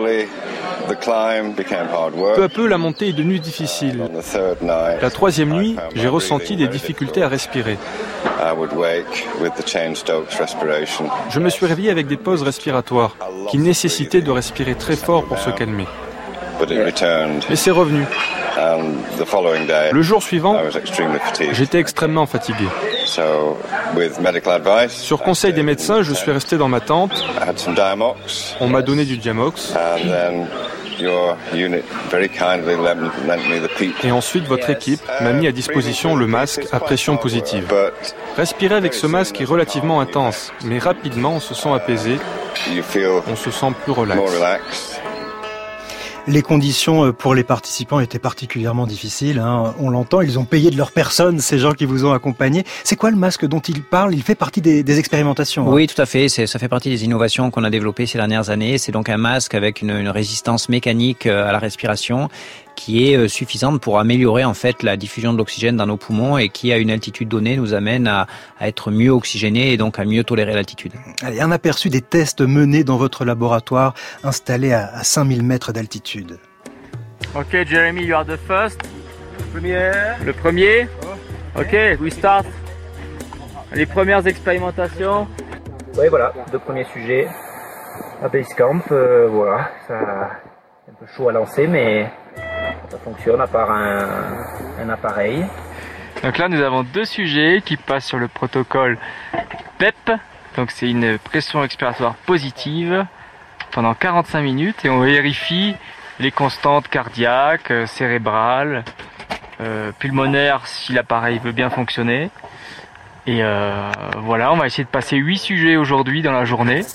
Peu à peu, la montée est devenue difficile. La troisième nuit, j'ai ressenti des difficultés à respirer. Je me suis réveillé avec des pauses respiratoires qui nécessitaient de respirer très fort pour se calmer. Et c'est revenu. Le jour suivant, j'étais extrêmement fatigué. Sur conseil des médecins, je suis resté dans ma tente. On m'a donné du Diamox. Et ensuite, votre équipe m'a mis à disposition le masque à pression positive. Respirer avec ce masque est relativement intense, mais rapidement on se sent apaisé, on se sent plus relax. Les conditions pour les participants étaient particulièrement difficiles, hein. On l'entend, ils ont payé de leur personne, ces gens qui vous ont accompagnés. C'est quoi le masque dont ils parlent? Il fait partie des, des expérimentations. Oui, hein. Tout à fait. C'est, ça fait partie des innovations qu'on a développées ces dernières années. C'est donc un masque avec une, une résistance mécanique à la respiration qui est suffisante pour améliorer en fait la diffusion de l'oxygène dans nos poumons et qui, à une altitude donnée, nous amène à, à être mieux oxygénés et donc à mieux tolérer l'altitude. Allez, un aperçu des tests menés dans votre laboratoire installé à, à cinq mille mètres d'altitude. Ok, Jeremy, you are the first. Le premier. Le premier. Ok, we start. Les premières expérimentations. Oui, voilà, deux premiers sujets à Basecamp. Euh, voilà, ça c'est un peu chaud à lancer, mais ça fonctionne à part un, un appareil. Donc là, nous avons deux sujets qui passent sur le protocole P E P. Donc c'est une pression expiratoire positive pendant quarante-cinq minutes et on vérifie les constantes cardiaques, cérébrales, euh, pulmonaires si l'appareil veut bien fonctionner. Et euh, voilà, on va essayer de passer huit sujets aujourd'hui dans la journée.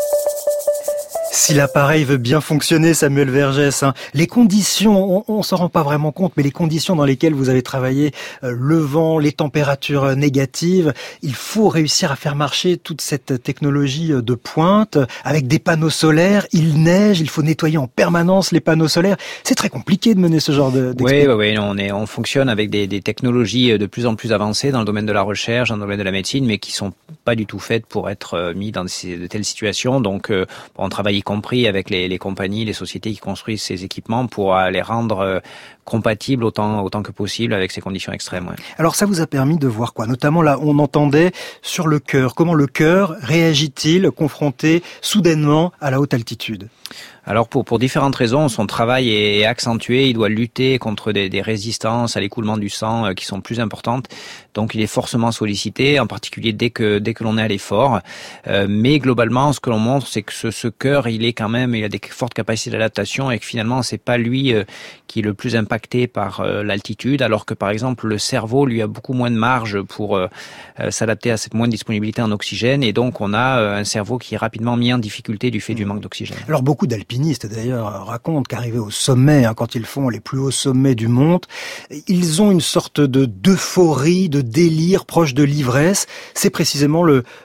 Si l'appareil veut bien fonctionner, Samuel Vergès, hein, les conditions, on, on s'en rend pas vraiment compte, mais les conditions dans lesquelles vous avez travaillé, euh, le vent, les températures négatives, il faut réussir à faire marcher toute cette technologie de pointe avec des panneaux solaires. Il neige, il faut nettoyer en permanence les panneaux solaires. C'est très compliqué de mener ce genre de, d'expérience. Oui, oui, oui, on est, on fonctionne avec des, des technologies de plus en plus avancées dans le domaine de la recherche, dans le domaine de la médecine, mais qui sont pas du tout faites pour être mis dans ces, de telles situations. Donc, euh, on travaille compris avec les, les compagnies, les sociétés qui construisent ces équipements pour les rendre euh, compatibles autant, autant que possible avec ces conditions extrêmes. Ouais. Alors ça vous a permis de voir quoi? Notamment là, on entendait sur le cœur. Comment le cœur réagit-il confronté soudainement à la haute altitude? Alors pour pour différentes raisons, son travail est accentué, il doit lutter contre des, des résistances à l'écoulement du sang euh, qui sont plus importantes. Donc il est forcément sollicité, en particulier dès que dès que l'on est à l'effort. Euh, mais globalement, ce que l'on montre, c'est que ce, ce cœur, il est quand même, il a des fortes capacités d'adaptation et que finalement c'est pas lui euh, qui est le plus impacté par euh, l'altitude, alors que par exemple le cerveau lui a beaucoup moins de marge pour euh, euh, s'adapter à cette moindre disponibilité en oxygène et donc on a euh, un cerveau qui est rapidement mis en difficulté du fait du manque d'oxygène. Alors beaucoup d'alpinistes d'ailleurs racontent qu'arrivés au sommet, hein, quand ils font les plus hauts sommets du monde, ils ont une sorte de d'euphorie, de délire proche de l'ivresse. C'est précisément le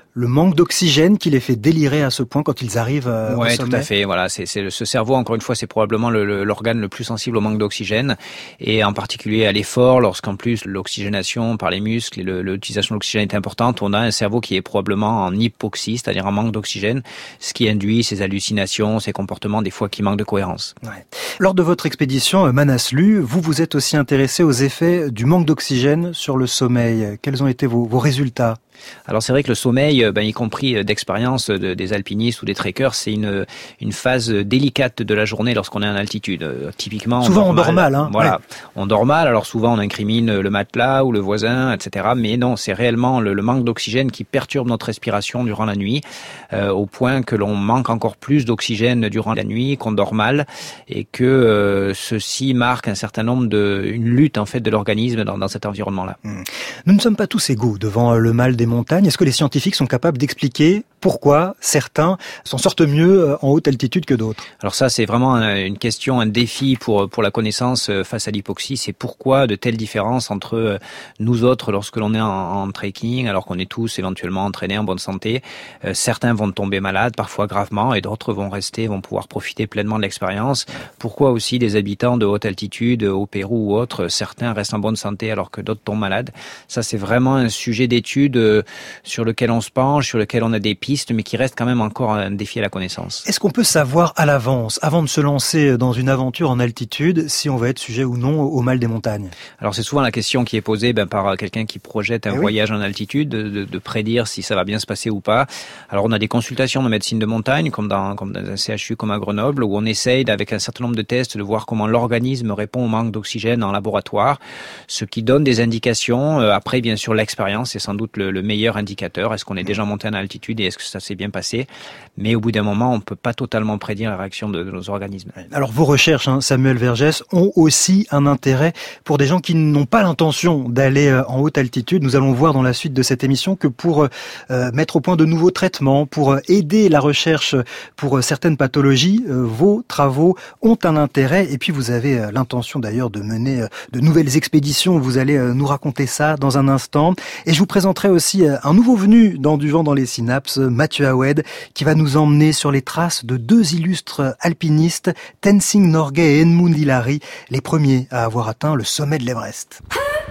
le manque d'oxygène qui les fait délirer à ce point quand ils arrivent euh, ouais, au sommet. Tout à fait. Voilà, c'est, c'est ce cerveau. Encore une fois, c'est probablement le, le, l'organe le plus sensible au manque d'oxygène, et en particulier à l'effort. Lorsqu'en plus l'oxygénation par les muscles et le, l'utilisation de l'oxygène est importante, on a un cerveau qui est probablement en hypoxie, c'est-à-dire en manque d'oxygène, ce qui induit ces hallucinations, ces comportements des fois qui manquent de cohérence. Ouais. Lors de votre expédition Manaslu, vous vous êtes aussi intéressé aux effets du manque d'oxygène sur le sommeil. Quels ont été vos, vos résultats ? Alors c'est vrai que le sommeil, ben, y compris d'expérience de, des alpinistes ou des trekkers, c'est une une phase délicate de la journée lorsqu'on est en altitude. Euh, typiquement, souvent on dort on mal. dort mal. Hein, voilà, ouais. On dort mal. Alors souvent on incrimine le matelas ou le voisin, et cetera. Mais non, c'est réellement le, le manque d'oxygène qui perturbe notre respiration durant la nuit, euh, au point que l'on manque encore plus d'oxygène durant la nuit, qu'on dort mal, et que euh, ceci marque un certain nombre de une lutte en fait de l'organisme dans, dans cet environnement-là. Mmh. Nous ne sommes pas tous égaux devant le mal des montagnes. Est-ce que les scientifiques sont capables d'expliquer pourquoi certains s'en sortent mieux en haute altitude que d'autres ? Alors ça, c'est vraiment une question, un défi pour pour la connaissance face à l'hypoxie. C'est pourquoi de telles différences entre nous autres lorsque l'on est en, en trekking, alors qu'on est tous éventuellement entraînés en bonne santé. Euh, certains vont tomber malades, parfois gravement, et d'autres vont rester, vont pouvoir profiter pleinement de l'expérience. Pourquoi aussi des habitants de haute altitude, au Pérou ou autres, certains restent en bonne santé alors que d'autres tombent malades. Ça, c'est vraiment un sujet d'étude euh, sur lequel on se penche, sur lequel on a des pistes, mais qui reste quand même encore un défi à la connaissance. Est-ce qu'on peut savoir à l'avance, avant de se lancer dans une aventure en altitude, si on va être sujet ou non au mal des montagnes ? Alors c'est souvent la question qui est posée ben, par quelqu'un qui projette un eh voyage oui. en altitude, de, de, de prédire si ça va bien se passer ou pas. Alors on a des consultations de médecine de montagne, comme dans, comme dans un C H U comme à Grenoble, où on essaye, avec un certain nombre de tests, de voir comment l'organisme répond au manque d'oxygène en laboratoire, ce qui donne des indications. Après, bien sûr, l'expérience est sans doute le, le meilleur indicateur. Est-ce qu'on est déjà monté en altitude et est-ce que ça s'est bien passé ? Mais au bout d'un moment, on ne peut pas totalement prédire la réaction de, de nos organismes. Alors vos recherches, hein, Samuel Vergès, ont aussi un intérêt pour des gens qui n'ont pas l'intention d'aller en haute altitude. Nous allons voir dans la suite de cette émission que pour euh, mettre au point de nouveaux traitements, pour aider la recherche pour certaines pathologies, euh, vos travaux ont un intérêt. Et puis vous avez euh, l'intention d'ailleurs de mener euh, de nouvelles expéditions. Vous allez euh, nous raconter ça dans un instant. Et je vous présenterai aussi euh, un nouveau venu dans Du vent dans les synapses, Mathieu Houed, qui va nous emmener sur les traces de deux illustres alpinistes, Tenzing Norgay et Edmund Hillary, les premiers à avoir atteint le sommet de l'Everest.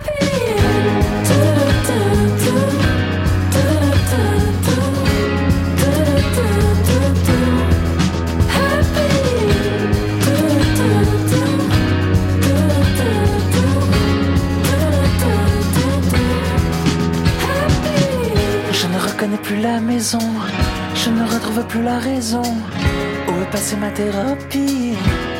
Je ne reconnais plus la maison, je ne retrouve plus la raison. Où est passée ma thérapie?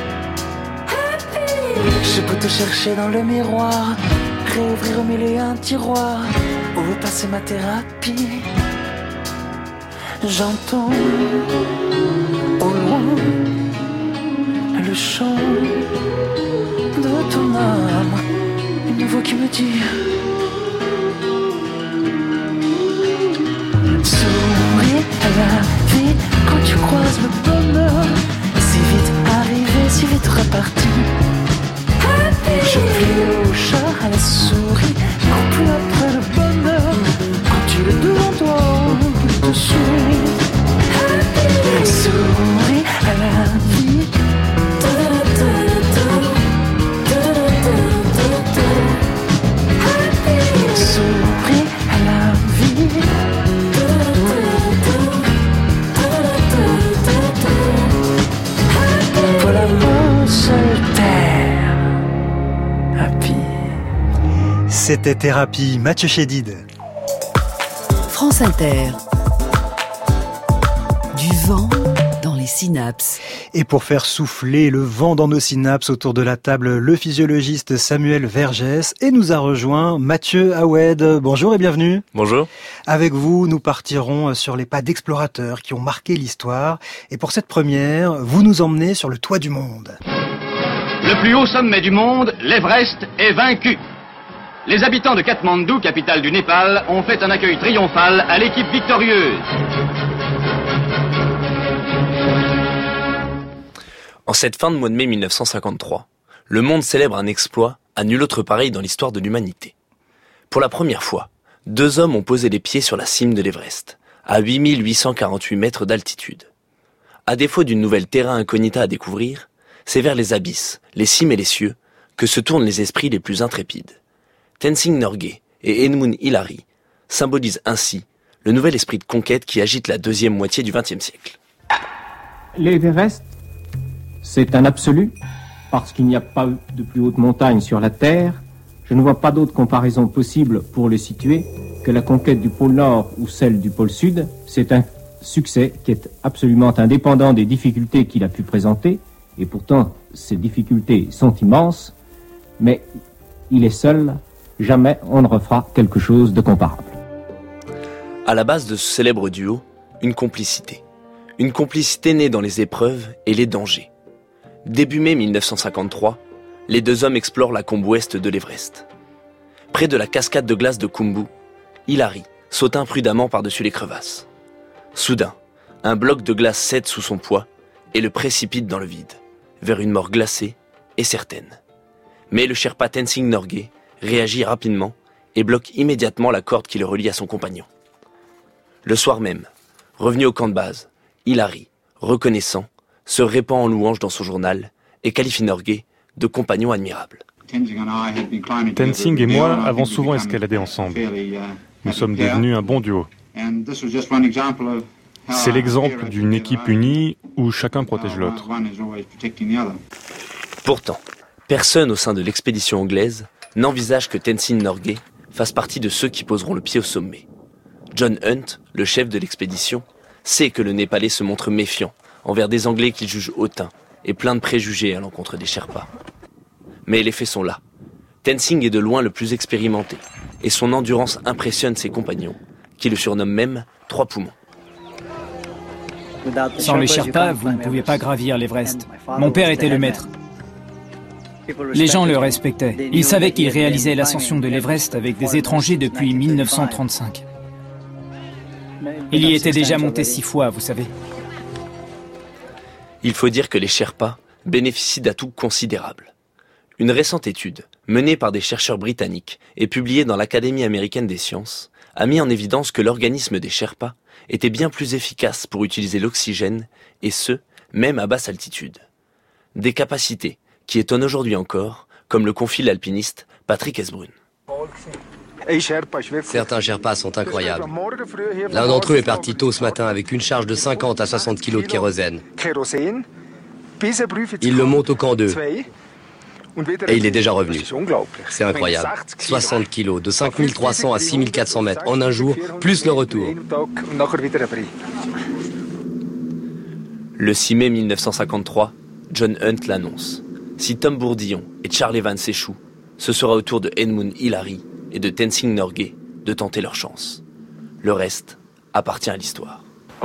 J'ai beau te chercher dans le miroir, réouvrir au milieu un tiroir. Où est passée ma thérapie? J'entends au loin le chant de ton âme, une voix qui me dit: souris à la vie quand tu croises le bonheur. Si vite arrivé, si vite reparti. Je plie au chat, à la souris, cours plus après le bonheur. Quand tu l'es devant toi, qu'il te sourit. Souris à la vie. Souris à la vie. Pour l'amour solitaire. Happy. C'était Thérapie, Mathieu Chédid. France Inter. Du vent dans les synapses. Et pour faire souffler le vent dans nos synapses, autour de la table, le physiologiste Samuel Vergès, et nous a rejoint Mathieu Houed. Bonjour et bienvenue. Bonjour. Avec vous, nous partirons sur les pas d'explorateurs qui ont marqué l'histoire. Et pour cette première, vous nous emmenez sur le toit du monde. Le plus haut sommet du monde, l'Everest, est vaincu. Les habitants de Katmandou, capitale du Népal, ont fait un accueil triomphal à l'équipe victorieuse. En cette fin de mois de mai mille neuf cent cinquante-trois, le monde célèbre un exploit à nul autre pareil dans l'histoire de l'humanité. Pour la première fois, deux hommes ont posé les pieds sur la cime de l'Everest, à huit mille huit cent quarante-huit mètres d'altitude. À défaut d'une nouvelle terra incognita à découvrir, c'est vers les abysses, les cimes et les cieux que se tournent les esprits les plus intrépides. Tenzing Norgay et Edmund Hillary symbolisent ainsi le nouvel esprit de conquête qui agite la deuxième moitié du vingtième siècle. L'Everest, c'est un absolu, parce qu'il n'y a pas de plus haute montagne sur la Terre. Je ne vois pas d'autre comparaison possible pour le situer que la conquête du pôle Nord ou celle du pôle Sud. C'est un succès qui est absolument indépendant des difficultés qu'il a pu présenter, et pourtant ces difficultés sont immenses, mais il est seul, jamais on ne refera quelque chose de comparable. À la base de ce célèbre duo, une complicité. Une complicité née dans les épreuves et les dangers. Début mai mille neuf cent cinquante-trois, les deux hommes explorent la combe ouest de l'Everest. Près de la cascade de glace de Khumbu, Hillary saute imprudemment par-dessus les crevasses. Soudain, un bloc de glace cède sous son poids et le précipite dans le vide, vers une mort glacée et certaine. Mais le Sherpa Tenzing Norgay réagit rapidement et bloque immédiatement la corde qui le relie à son compagnon. Le soir même, revenu au camp de base, Hillary, reconnaissant, se répand en louange dans son journal et qualifie Norgay de compagnon admirable. Tenzing et moi avons souvent escaladé ensemble. Nous sommes devenus un bon duo. C'est l'exemple d'une équipe unie où chacun protège l'autre. Pourtant, personne au sein de l'expédition anglaise n'envisage que Tenzing Norgay fasse partie de ceux qui poseront le pied au sommet. John Hunt, le chef de l'expédition, sait que le Népalais se montre méfiant envers des Anglais qu'il juge hautains et plein de préjugés à l'encontre des Sherpas. Mais les faits sont là. Tenzing est de loin le plus expérimenté et son endurance impressionne ses compagnons, qui le surnomment même Trois Poumons. Sans les Sherpas, vous ne pouviez pas gravir l'Everest. Mon père était le maître. Les gens le respectaient. Ils savaient qu'il réalisait l'ascension de l'Everest avec des étrangers depuis mille neuf cent trente-cinq. Il y était déjà monté six fois, vous savez. Il faut dire que les Sherpas bénéficient d'atouts considérables. Une récente étude, menée par des chercheurs britanniques et publiée dans l'Académie américaine des sciences, a mis en évidence que l'organisme des Sherpas était bien plus efficace pour utiliser l'oxygène, et ce, même à basse altitude. Des capacités qui étonnent aujourd'hui encore, comme le confie l'alpiniste Patrick Hesbrun. Certains Sherpas sont incroyables. L'un d'entre eux est parti tôt ce matin avec une charge de cinquante à soixante kilos de kérosène. Il le monte au camp deux. Et il est déjà revenu. C'est incroyable. soixante kilos, de cinq mille trois cents à six mille quatre cents mètres en un jour, plus le retour. Le six mai mille neuf cent cinquante-trois, John Hunt l'annonce. Si Tom Bourdillon et Charles Evans échouent, ce sera au tour de Edmund Hillary et de Tenzing Norgay de tenter leur chance. Le reste appartient à l'histoire.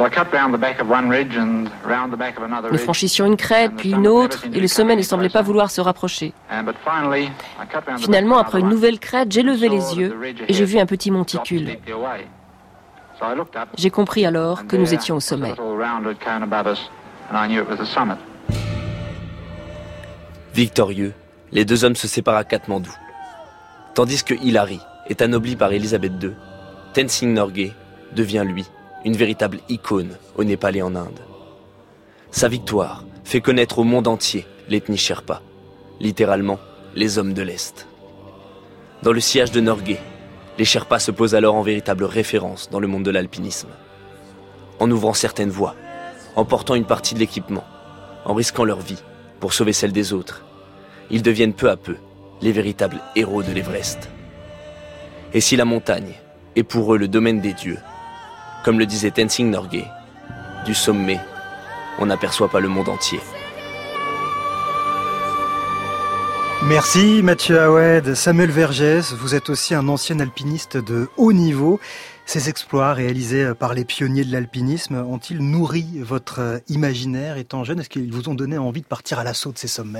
Nous franchissions une crête, puis une autre, et le sommet ne semblait pas vouloir se rapprocher. Finalement, après une nouvelle crête, j'ai levé les yeux et j'ai vu un petit monticule. J'ai compris alors que nous étions au sommet. Victorieux, les deux hommes se séparent à Katmandou. Tandis que Hillary est anobli par Elisabeth deux, Tenzing Norgay devient, lui, une véritable icône au Népal et en Inde. Sa victoire fait connaître au monde entier l'ethnie Sherpa, littéralement les hommes de l'Est. Dans le sillage de Norgay, les Sherpas se posent alors en véritable référence dans le monde de l'alpinisme. En ouvrant certaines voies, en portant une partie de l'équipement, en risquant leur vie pour sauver celle des autres, ils deviennent peu à peu les véritables héros de l'Everest. Et si la montagne est pour eux le domaine des dieux, comme le disait Tenzing Norgay, du sommet, on n'aperçoit pas le monde entier. Merci Mathieu Hawed. Samuel Vergès, vous êtes aussi un ancien alpiniste de haut niveau. Ces exploits réalisés par les pionniers de l'alpinisme ont-ils nourri votre imaginaire étant jeune? Est-ce qu'ils vous ont donné envie de partir à l'assaut de ces sommets?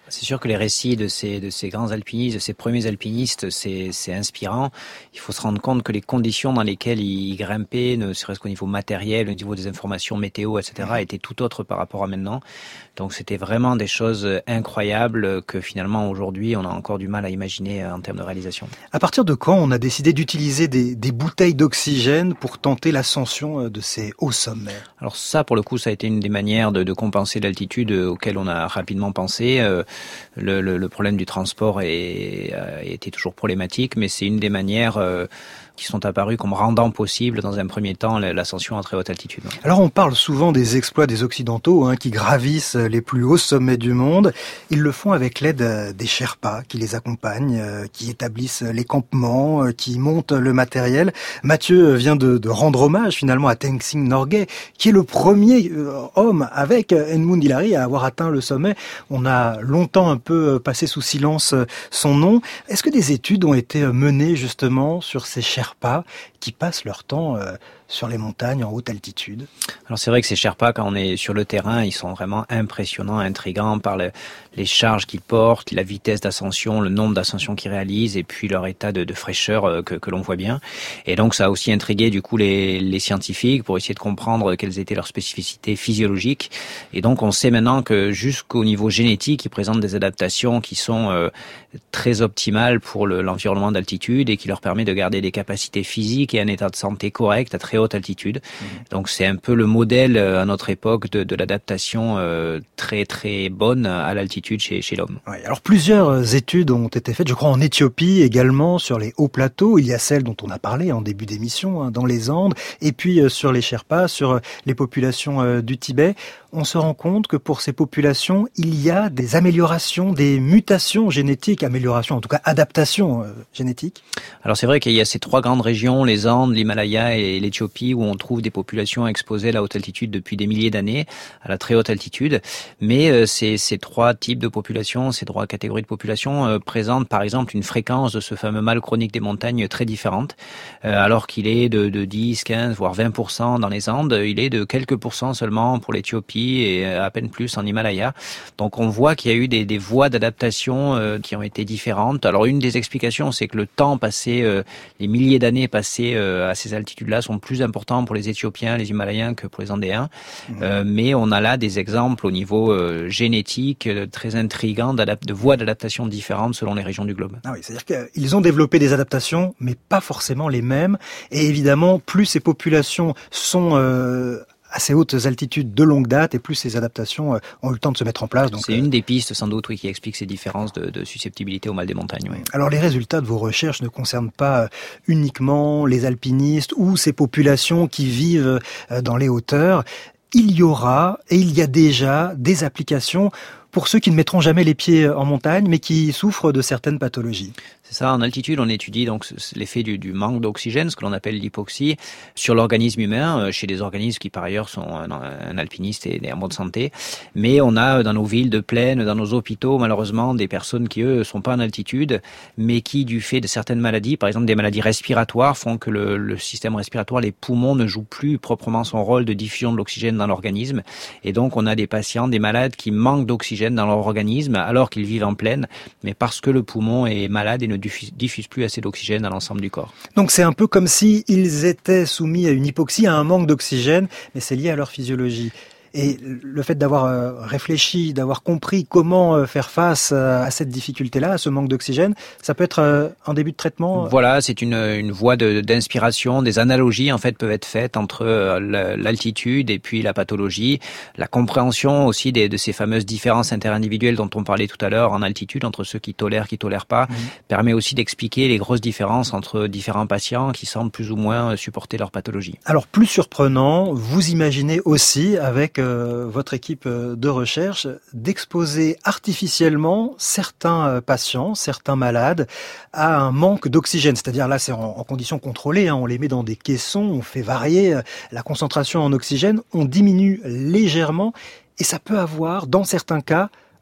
C'est sûr que les récits de ces, de ces grands alpinistes, de ces premiers alpinistes, c'est, c'est inspirant. Il faut se rendre compte que les conditions dans lesquelles ils grimpaient, ne serait-ce qu'au niveau matériel, au niveau des informations météo, et cetera, étaient tout autres par rapport à maintenant. Donc c'était vraiment des choses incroyables que finalement aujourd'hui on a encore du mal à imaginer en termes de réalisation. À partir de quand on a décidé d'utiliser des, des bouteilles d'oxygène pour tenter l'ascension de ces hauts sommets? Alors ça, pour le coup, ça a été une des manières de, de compenser l'altitude auquel on a rapidement pensé. Euh, le, le, le problème du transport est, a été toujours problématique, mais c'est une des manières euh, qui sont apparus comme rendant possible dans un premier temps l'ascension à très haute altitude. Alors on parle souvent des exploits des Occidentaux hein, qui gravissent les plus hauts sommets du monde. Ils le font avec l'aide des Sherpas qui les accompagnent, qui établissent les campements, qui montent le matériel. Mathieu vient de, de rendre hommage finalement à Tenzing Norgay, qui est le premier homme avec Edmund Hillary à avoir atteint le sommet. On a longtemps un peu passé sous silence son nom. Est-ce que des études ont été menées justement sur ces Sherpas pas qui passent leur temps euh, sur les montagnes en haute altitude? Alors c'est vrai que ces Sherpas, quand on est sur le terrain, ils sont vraiment impressionnants, intrigants par le, les charges qu'ils portent, la vitesse d'ascension, le nombre d'ascensions qu'ils réalisent et puis leur état de, de fraîcheur euh, que, que l'on voit bien. Et donc ça a aussi intrigué du coup les, les scientifiques pour essayer de comprendre quelles étaient leurs spécificités physiologiques. Et donc on sait maintenant que jusqu'au niveau génétique, ils présentent des adaptations qui sont euh, très optimales pour le, l'environnement d'altitude et qui leur permet de garder des capacités physiques et un état de santé correct à très haute altitude. Mmh. Donc c'est un peu le modèle à notre époque de, de l'adaptation euh, très très bonne à l'altitude chez, chez l'homme. Oui, alors plusieurs études ont été faites, je crois en Éthiopie également, sur les hauts plateaux. Il y a celle dont on a parlé en début d'émission, hein, dans les Andes, et puis euh, sur les Sherpas, sur les populations euh, du Tibet. On se rend compte que pour ces populations, il y a des améliorations, des mutations génétiques, améliorations, en tout cas adaptations euh, génétiques. Alors c'est vrai qu'il y a ces trois grandes régions, les Andes, l'Himalaya et l'Éthiopie, où on trouve des populations exposées à la haute altitude depuis des milliers d'années, à la très haute altitude. Mais euh, ces, ces trois types de populations, ces trois catégories de populations euh, présentent par exemple une fréquence de ce fameux mal chronique des montagnes très différente. Euh, alors qu'il est de, de dix, quinze, voire vingt pour cent dans les Andes, il est de quelques pourcents seulement pour l'Éthiopie et à peine plus en Himalaya. Donc on voit qu'il y a eu des, des voies d'adaptation euh, qui ont été différentes. Alors une des explications, c'est que le temps passé, euh, les milliers d'années passées euh, à ces altitudes-là sont plus importants pour les Éthiopiens, les Himalayens que pour les Andéens. Mmh. Euh, mais on a là des exemples au niveau euh, génétique euh, très intrigants de voies d'adaptation différentes selon les régions du globe. Ah oui, c'est-à-dire qu'ils ont développé des adaptations, mais pas forcément les mêmes. Et évidemment, plus ces populations sont euh, à ces hautes altitudes de longue date et plus ces adaptations euh, ont eu le temps de se mettre en place. Donc, c'est euh... une des pistes sans doute oui, qui explique ces différences de, de susceptibilité au mal des montagnes. Oui. Alors les résultats de vos recherches ne concernent pas uniquement les alpinistes ou ces populations qui vivent dans les hauteurs. Il y aura et il y a déjà des applications pour ceux qui ne mettront jamais les pieds en montagne mais qui souffrent de certaines pathologies. C'est ça, en altitude, on étudie donc l'effet du, du manque d'oxygène, ce que l'on appelle l'hypoxie, sur l'organisme humain, chez des organismes qui par ailleurs sont un, un alpiniste et en bonne santé. Mais on a dans nos villes de plaine, dans nos hôpitaux, malheureusement, des personnes qui, eux, sont pas en altitude, mais qui, du fait de certaines maladies, par exemple des maladies respiratoires, font que le, le système respiratoire, les poumons ne jouent plus proprement son rôle de diffusion de l'oxygène dans l'organisme. Et donc, on a des patients, des malades qui manquent d'oxygène dans leur organisme alors qu'ils vivent en plaine, mais parce que le poumon est malade et ne diffuse plus assez d'oxygène à l'ensemble du corps. Donc c'est un peu comme si ils étaient soumis à une hypoxie, à un manque d'oxygène, mais c'est lié à leur physiologie. Et le fait d'avoir réfléchi, d'avoir compris comment faire face à cette difficulté-là, à ce manque d'oxygène, ça peut être un début de traitement. Voilà, c'est une, une voie de, d'inspiration. Des analogies en fait peuvent être faites entre l'altitude et puis la pathologie. La compréhension aussi des, de ces fameuses différences interindividuelles dont on parlait tout à l'heure en altitude entre ceux qui tolèrent, qui tolèrent pas, mmh. permet aussi d'expliquer les grosses différences entre différents patients qui semblent plus ou moins supporter leur pathologie. Alors plus surprenant, vous imaginez aussi avec votre équipe de recherche d'exposer artificiellement certains patients, certains malades à un manque d'oxygène. C'est-à-dire là, c'est en, en conditions contrôlées, hein, on les met dans des caissons, on fait varier la concentration en oxygène, on diminue légèrement et ça peut avoir, dans certains cas,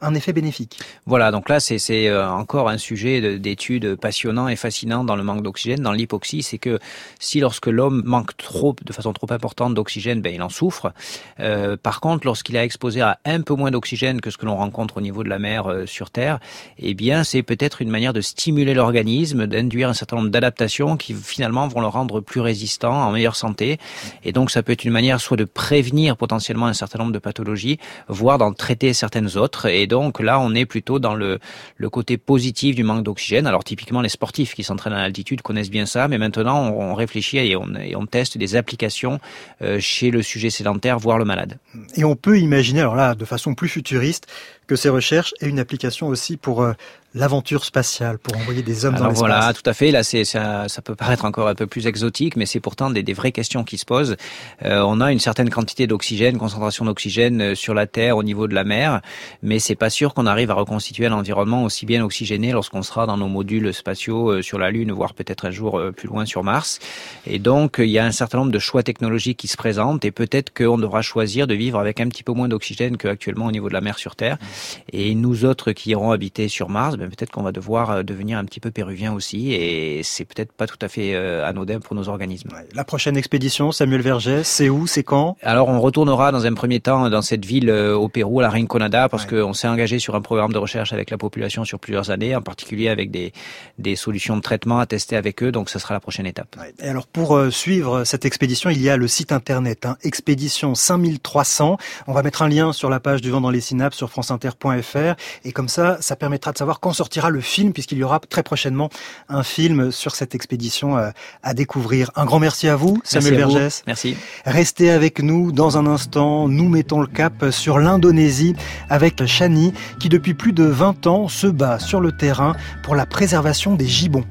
un effet bénéfique. Voilà, donc là c'est, c'est encore un sujet d'étude passionnant et fascinant dans le manque d'oxygène, dans l'hypoxie. C'est que si lorsque l'homme manque trop, de façon trop importante d'oxygène, ben il en souffre. Euh, par contre, lorsqu'il est exposé à un peu moins d'oxygène que ce que l'on rencontre au niveau de la mer euh, sur Terre, eh bien c'est peut-être une manière de stimuler l'organisme, d'induire un certain nombre d'adaptations qui finalement vont le rendre plus résistant, en meilleure santé. Et donc ça peut être une manière soit de prévenir potentiellement un certain nombre de pathologies, voire d'en traiter certaines autres. Et donc là, on est plutôt dans le, le côté positif du manque d'oxygène. Alors typiquement, les sportifs qui s'entraînent à l'altitude connaissent bien ça, mais maintenant on, on réfléchit et on, et on teste des applications euh, chez le sujet sédentaire, voire le malade. Et on peut imaginer, alors là, de façon plus futuriste, que ces recherches aient une application aussi pour euh, l'aventure spatiale, pour envoyer des hommes Alors dans l'espace. Voilà, tout à fait. Là, c'est ça, ça peut paraître encore un peu plus exotique, mais c'est pourtant des, des vraies questions qui se posent. Euh, on a une certaine quantité d'oxygène, concentration d'oxygène sur la Terre au niveau de la mer, mais c'est pas sûr qu'on arrive à reconstituer un environnement aussi bien oxygéné lorsqu'on sera dans nos modules spatiaux sur la Lune, voire peut-être un jour plus loin sur Mars. Et donc, il y a un certain nombre de choix technologiques qui se présentent, et peut-être qu'on devra choisir de vivre avec un petit peu moins d'oxygène qu'actuellement au niveau de la mer sur Terre. Et nous autres qui irons habiter sur Mars, ben peut-être qu'on va devoir devenir un petit peu péruviens aussi, et c'est peut-être pas tout à fait anodin pour nos organismes. Ouais. La prochaine expédition, Samuel Vergès, c'est où, c'est quand? Alors on retournera dans un premier temps dans cette ville au Pérou, à la Rinconada, parce ouais. qu'on s'est engagé sur un programme de recherche avec la population sur plusieurs années, en particulier avec des, des solutions de traitement à tester avec eux, donc ce sera la prochaine étape. Ouais. Et alors pour euh, suivre cette expédition, il y a le site internet, hein, expédition cinq mille trois cents. On va mettre un lien sur la page du Vent dans les Synapses sur franceinter point f r, et comme ça, ça permettra de savoir quand sortira le film, puisqu'il y aura très prochainement un film sur cette expédition euh, à découvrir. Un grand merci à vous, Samuel merci Vergès. Vous. Merci. Restez avec nous dans un instant. Nous mettons le cap sur l'Indonésie avec Chani, qui depuis plus de vingt ans se bat sur le terrain pour la préservation des gibbons.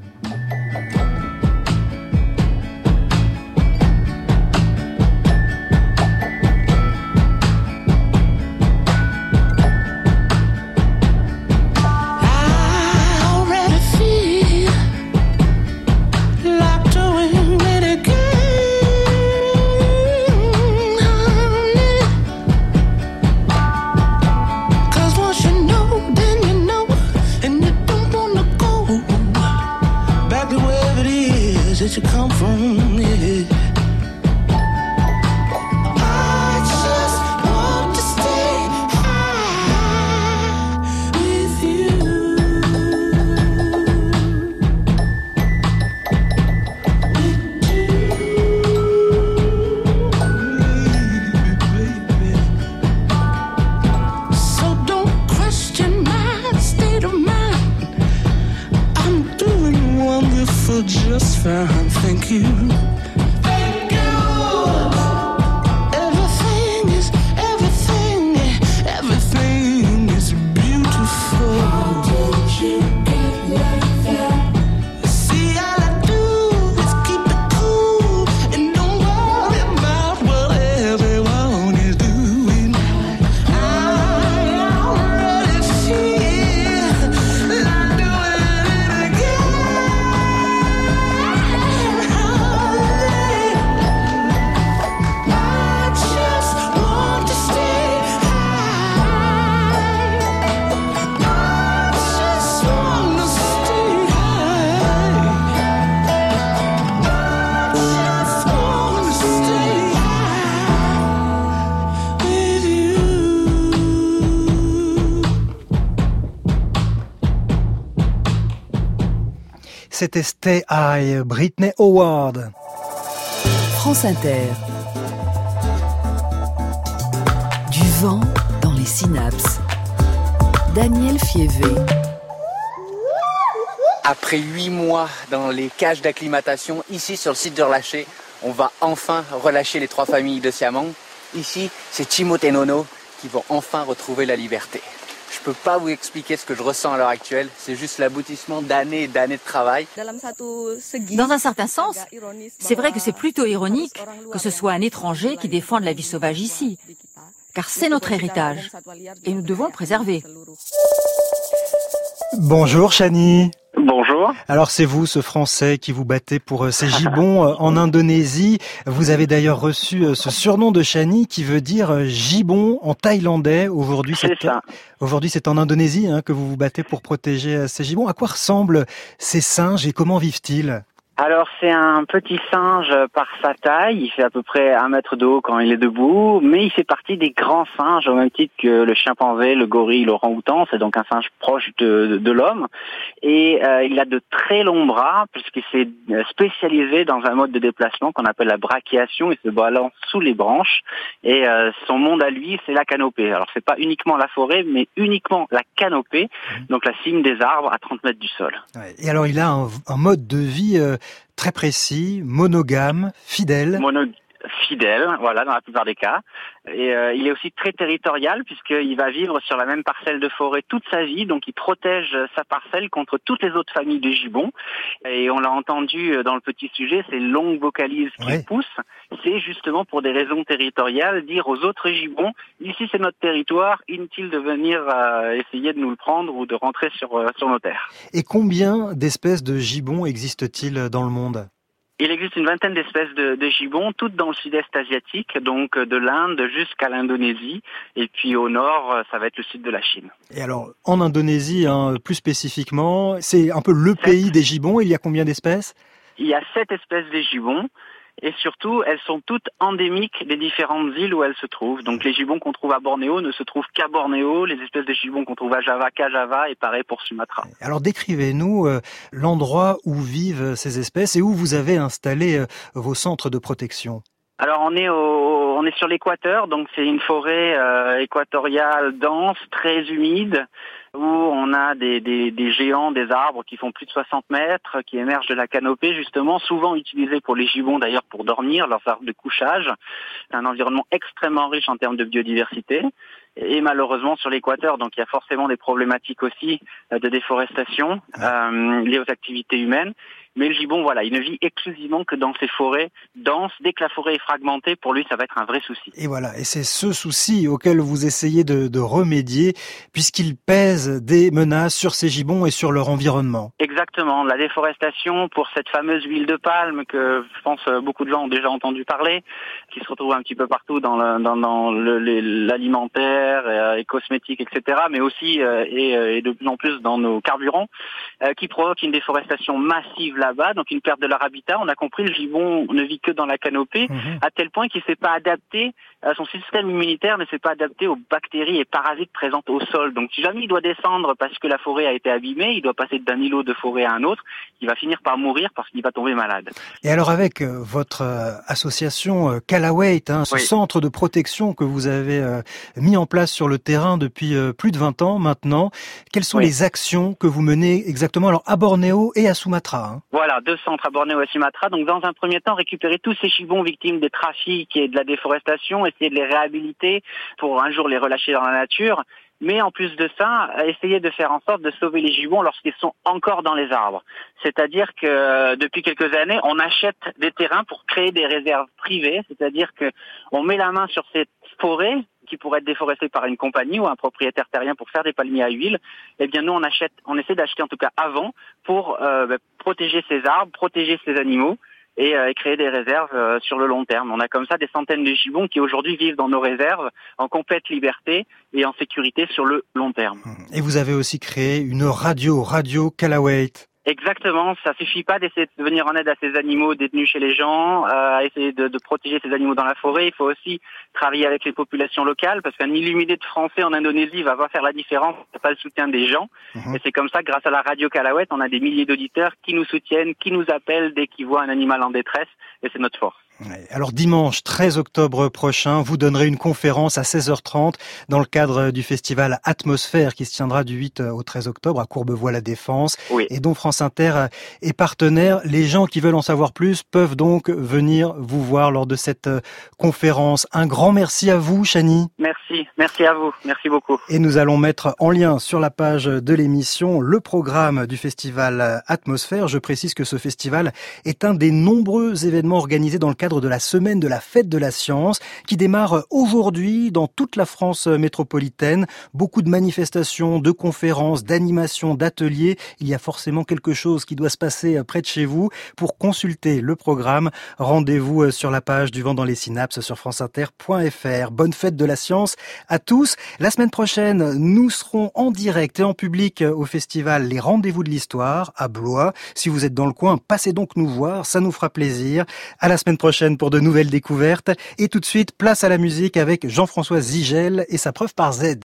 Just fine, thank you. Thank you. Everything is, everything, everything is beautiful. How did you get like that? See, all I do is keep it cool and don't worry about what everyone is doing. I already feel like doing it again. C'était Stay High, Britney Howard. France Inter. Du vent dans les synapses. Daniel Fievé. Après huit mois dans les cages d'acclimatation, ici sur le site de relâcher, on va enfin relâcher les trois familles de siamang. Ici, c'est Timot et Nono qui vont enfin retrouver la liberté. Je peux pas vous expliquer ce que je ressens à l'heure actuelle, c'est juste l'aboutissement d'années et d'années de travail. Dans un certain sens, c'est vrai que c'est plutôt ironique que ce soit un étranger qui défende la vie sauvage ici, car c'est notre héritage et nous devons le préserver. Bonjour Chani. Bonjour. bonjour. Alors c'est vous, ce Français, qui vous battez pour ces gibbons en Indonésie. Vous avez d'ailleurs reçu ce surnom de Chani qui veut dire gibbon en thaïlandais. Aujourd'hui, c'est, c'est aujourd'hui c'est en Indonésie hein, que vous vous battez pour protéger ces gibbons. À quoi ressemblent ces singes et comment vivent-ils ? Alors c'est un petit singe par sa taille, il fait à peu près un mètre de haut quand il est debout, mais il fait partie des grands singes au même titre que le chimpanzé, le gorille, l'orang-outan, c'est donc un singe proche de, de, de l'homme, et euh, il a de très longs bras puisqu'il s'est spécialisé dans un mode de déplacement qu'on appelle la brachiation, il se balance sous les branches, et euh, son monde à lui c'est la canopée. Alors c'est pas uniquement la forêt, mais uniquement la canopée, donc la cime des arbres à trente mètres du sol. Ouais. Et alors il a un, un mode de vie euh... très précis, monogame, fidèle. Mono... Fidèle, voilà, dans la plupart des cas. Et euh, il est aussi très territorial puisqu'il va vivre sur la même parcelle de forêt toute sa vie, donc il protège sa parcelle contre toutes les autres familles de gibbons. Et on l'a entendu dans le petit sujet, ces longues vocalises qui ouais. poussent, c'est justement pour des raisons territoriales, dire aux autres gibbons, ici c'est notre territoire, inutile de venir euh, essayer de nous le prendre ou de rentrer sur, euh, sur nos terres. Et combien d'espèces de gibbons existent-ils dans le monde ? Il existe une vingtaine d'espèces de, de gibbons, toutes dans le sud-est asiatique, donc de l'Inde jusqu'à l'Indonésie, et puis au nord, ça va être le sud de la Chine. Et alors, en Indonésie, hein, plus spécifiquement, c'est un peu le sept. Pays des gibbons, il y a combien d'espèces ? Il y a sept espèces de gibbons. Et surtout, elles sont toutes endémiques des différentes îles où elles se trouvent. Donc les gibbons qu'on trouve à Bornéo ne se trouvent qu'à Bornéo, les espèces de gibbons qu'on trouve à Java qu'à Java, et pareil pour Sumatra. Alors décrivez-nous euh, l'endroit où vivent ces espèces et où vous avez installé euh, vos centres de protection. Alors on est au, on est sur l'équateur, donc c'est une forêt euh, équatoriale dense, très humide, où on a des, des, des géants, des arbres qui font plus de soixante mètres, qui émergent de la canopée justement, souvent utilisés pour les gibbons d'ailleurs pour dormir, leurs arbres de couchage. C'est un environnement extrêmement riche en termes de biodiversité. Et malheureusement sur l'équateur, donc il y a forcément des problématiques aussi de déforestation euh, liées aux activités humaines. Mais le gibbon, voilà, il ne vit exclusivement que dans ces forêts denses. Dès que la forêt est fragmentée, pour lui, ça va être un vrai souci. Et voilà, et c'est ce souci auquel vous essayez de, de remédier, puisqu'il pèse des menaces sur ces gibbons et sur leur environnement. Exactement, la déforestation pour cette fameuse huile de palme que je pense beaucoup de gens ont déjà entendu parler, qui se retrouve un petit peu partout dans, le, dans, dans le, l'alimentaire et, et cosmétique, et cetera, mais aussi euh, et, et de plus en plus dans nos carburants, euh, qui provoque une déforestation massive là-bas, donc une perte de leur habitat. On a compris, le gibbon ne vit que dans la canopée, mmh. à tel point qu'il ne s'est pas adapté, euh, son système immunitaire ne s'est pas adapté aux bactéries et parasites présentes au sol. Donc si jamais il doit descendre parce que la forêt a été abîmée, il doit passer d'un îlot de forêt à un autre, il va finir par mourir parce qu'il va tomber malade. Et alors avec euh, votre euh, association euh, Kalawait, hein, ce oui. centre de protection que vous avez euh, mis en place sur le terrain depuis euh, plus de vingt ans maintenant, quelles sont oui. les actions que vous menez exactement alors à Bornéo et à Sumatra hein? Voilà, deux centres à Bornéo et Sumatra. Donc dans un premier temps, récupérer tous ces gibbons victimes des trafics et de la déforestation, essayer de les réhabiliter pour un jour les relâcher dans la nature. Mais en plus de ça, essayer de faire en sorte de sauver les gibbons lorsqu'ils sont encore dans les arbres. C'est-à-dire que euh, depuis quelques années, on achète des terrains pour créer des réserves privées. C'est-à-dire que on met la main sur ces forêts qui pourraient être déforestées par une compagnie ou un propriétaire terrien pour faire des palmiers à huile. Eh bien, nous, on achète, on essaie d'acheter en tout cas avant pour euh, bah, protéger ces arbres, protéger ces animaux. Et euh, créer des réserves euh, sur le long terme. On a comme ça des centaines de gibbons qui aujourd'hui vivent dans nos réserves en complète liberté et en sécurité sur le long terme. Et vous avez aussi créé une radio, Radio Kalawait. Exactement, ça suffit pas d'essayer de venir en aide à ces animaux détenus chez les gens, euh, essayer de, de protéger ces animaux dans la forêt. Il faut aussi travailler avec les populations locales parce qu'un illuminé de français en Indonésie va pas faire la différence, c'est pas le soutien des gens. Mmh. Et c'est comme ça, grâce à la radio Kalawait, on a des milliers d'auditeurs qui nous soutiennent, qui nous appellent dès qu'ils voient un animal en détresse, et c'est notre force. Alors dimanche treize octobre prochain, vous donnerez une conférence à seize heures trente dans le cadre du festival Atmosphère qui se tiendra du huit au treize octobre à Courbevoie-la-Défense oui. et dont France Inter est partenaire. Les gens qui veulent en savoir plus peuvent donc venir vous voir lors de cette conférence. Un grand merci à vous, Chani. Merci, merci à vous, merci beaucoup. Et nous allons mettre en lien sur la page de l'émission le programme du festival Atmosphère. Je précise que ce festival est un des nombreux événements organisés dans le cadre de la semaine de la fête de la science qui démarre aujourd'hui dans toute la France métropolitaine. Beaucoup de manifestations, de conférences, d'animations, d'ateliers. Il y a forcément quelque chose qui doit se passer près de chez vous. Pour consulter le programme, rendez-vous sur la page du Vent dans les synapses sur franceinter point f r. Bonne fête de la science à tous. La semaine prochaine, nous serons en direct et en public au festival Les Rendez-vous de l'Histoire à Blois. Si vous êtes dans le coin, passez donc nous voir, ça nous fera plaisir. À la semaine prochaine pour de nouvelles découvertes. Et tout de suite, place à la musique avec Jean-François Zigel et sa preuve par Z.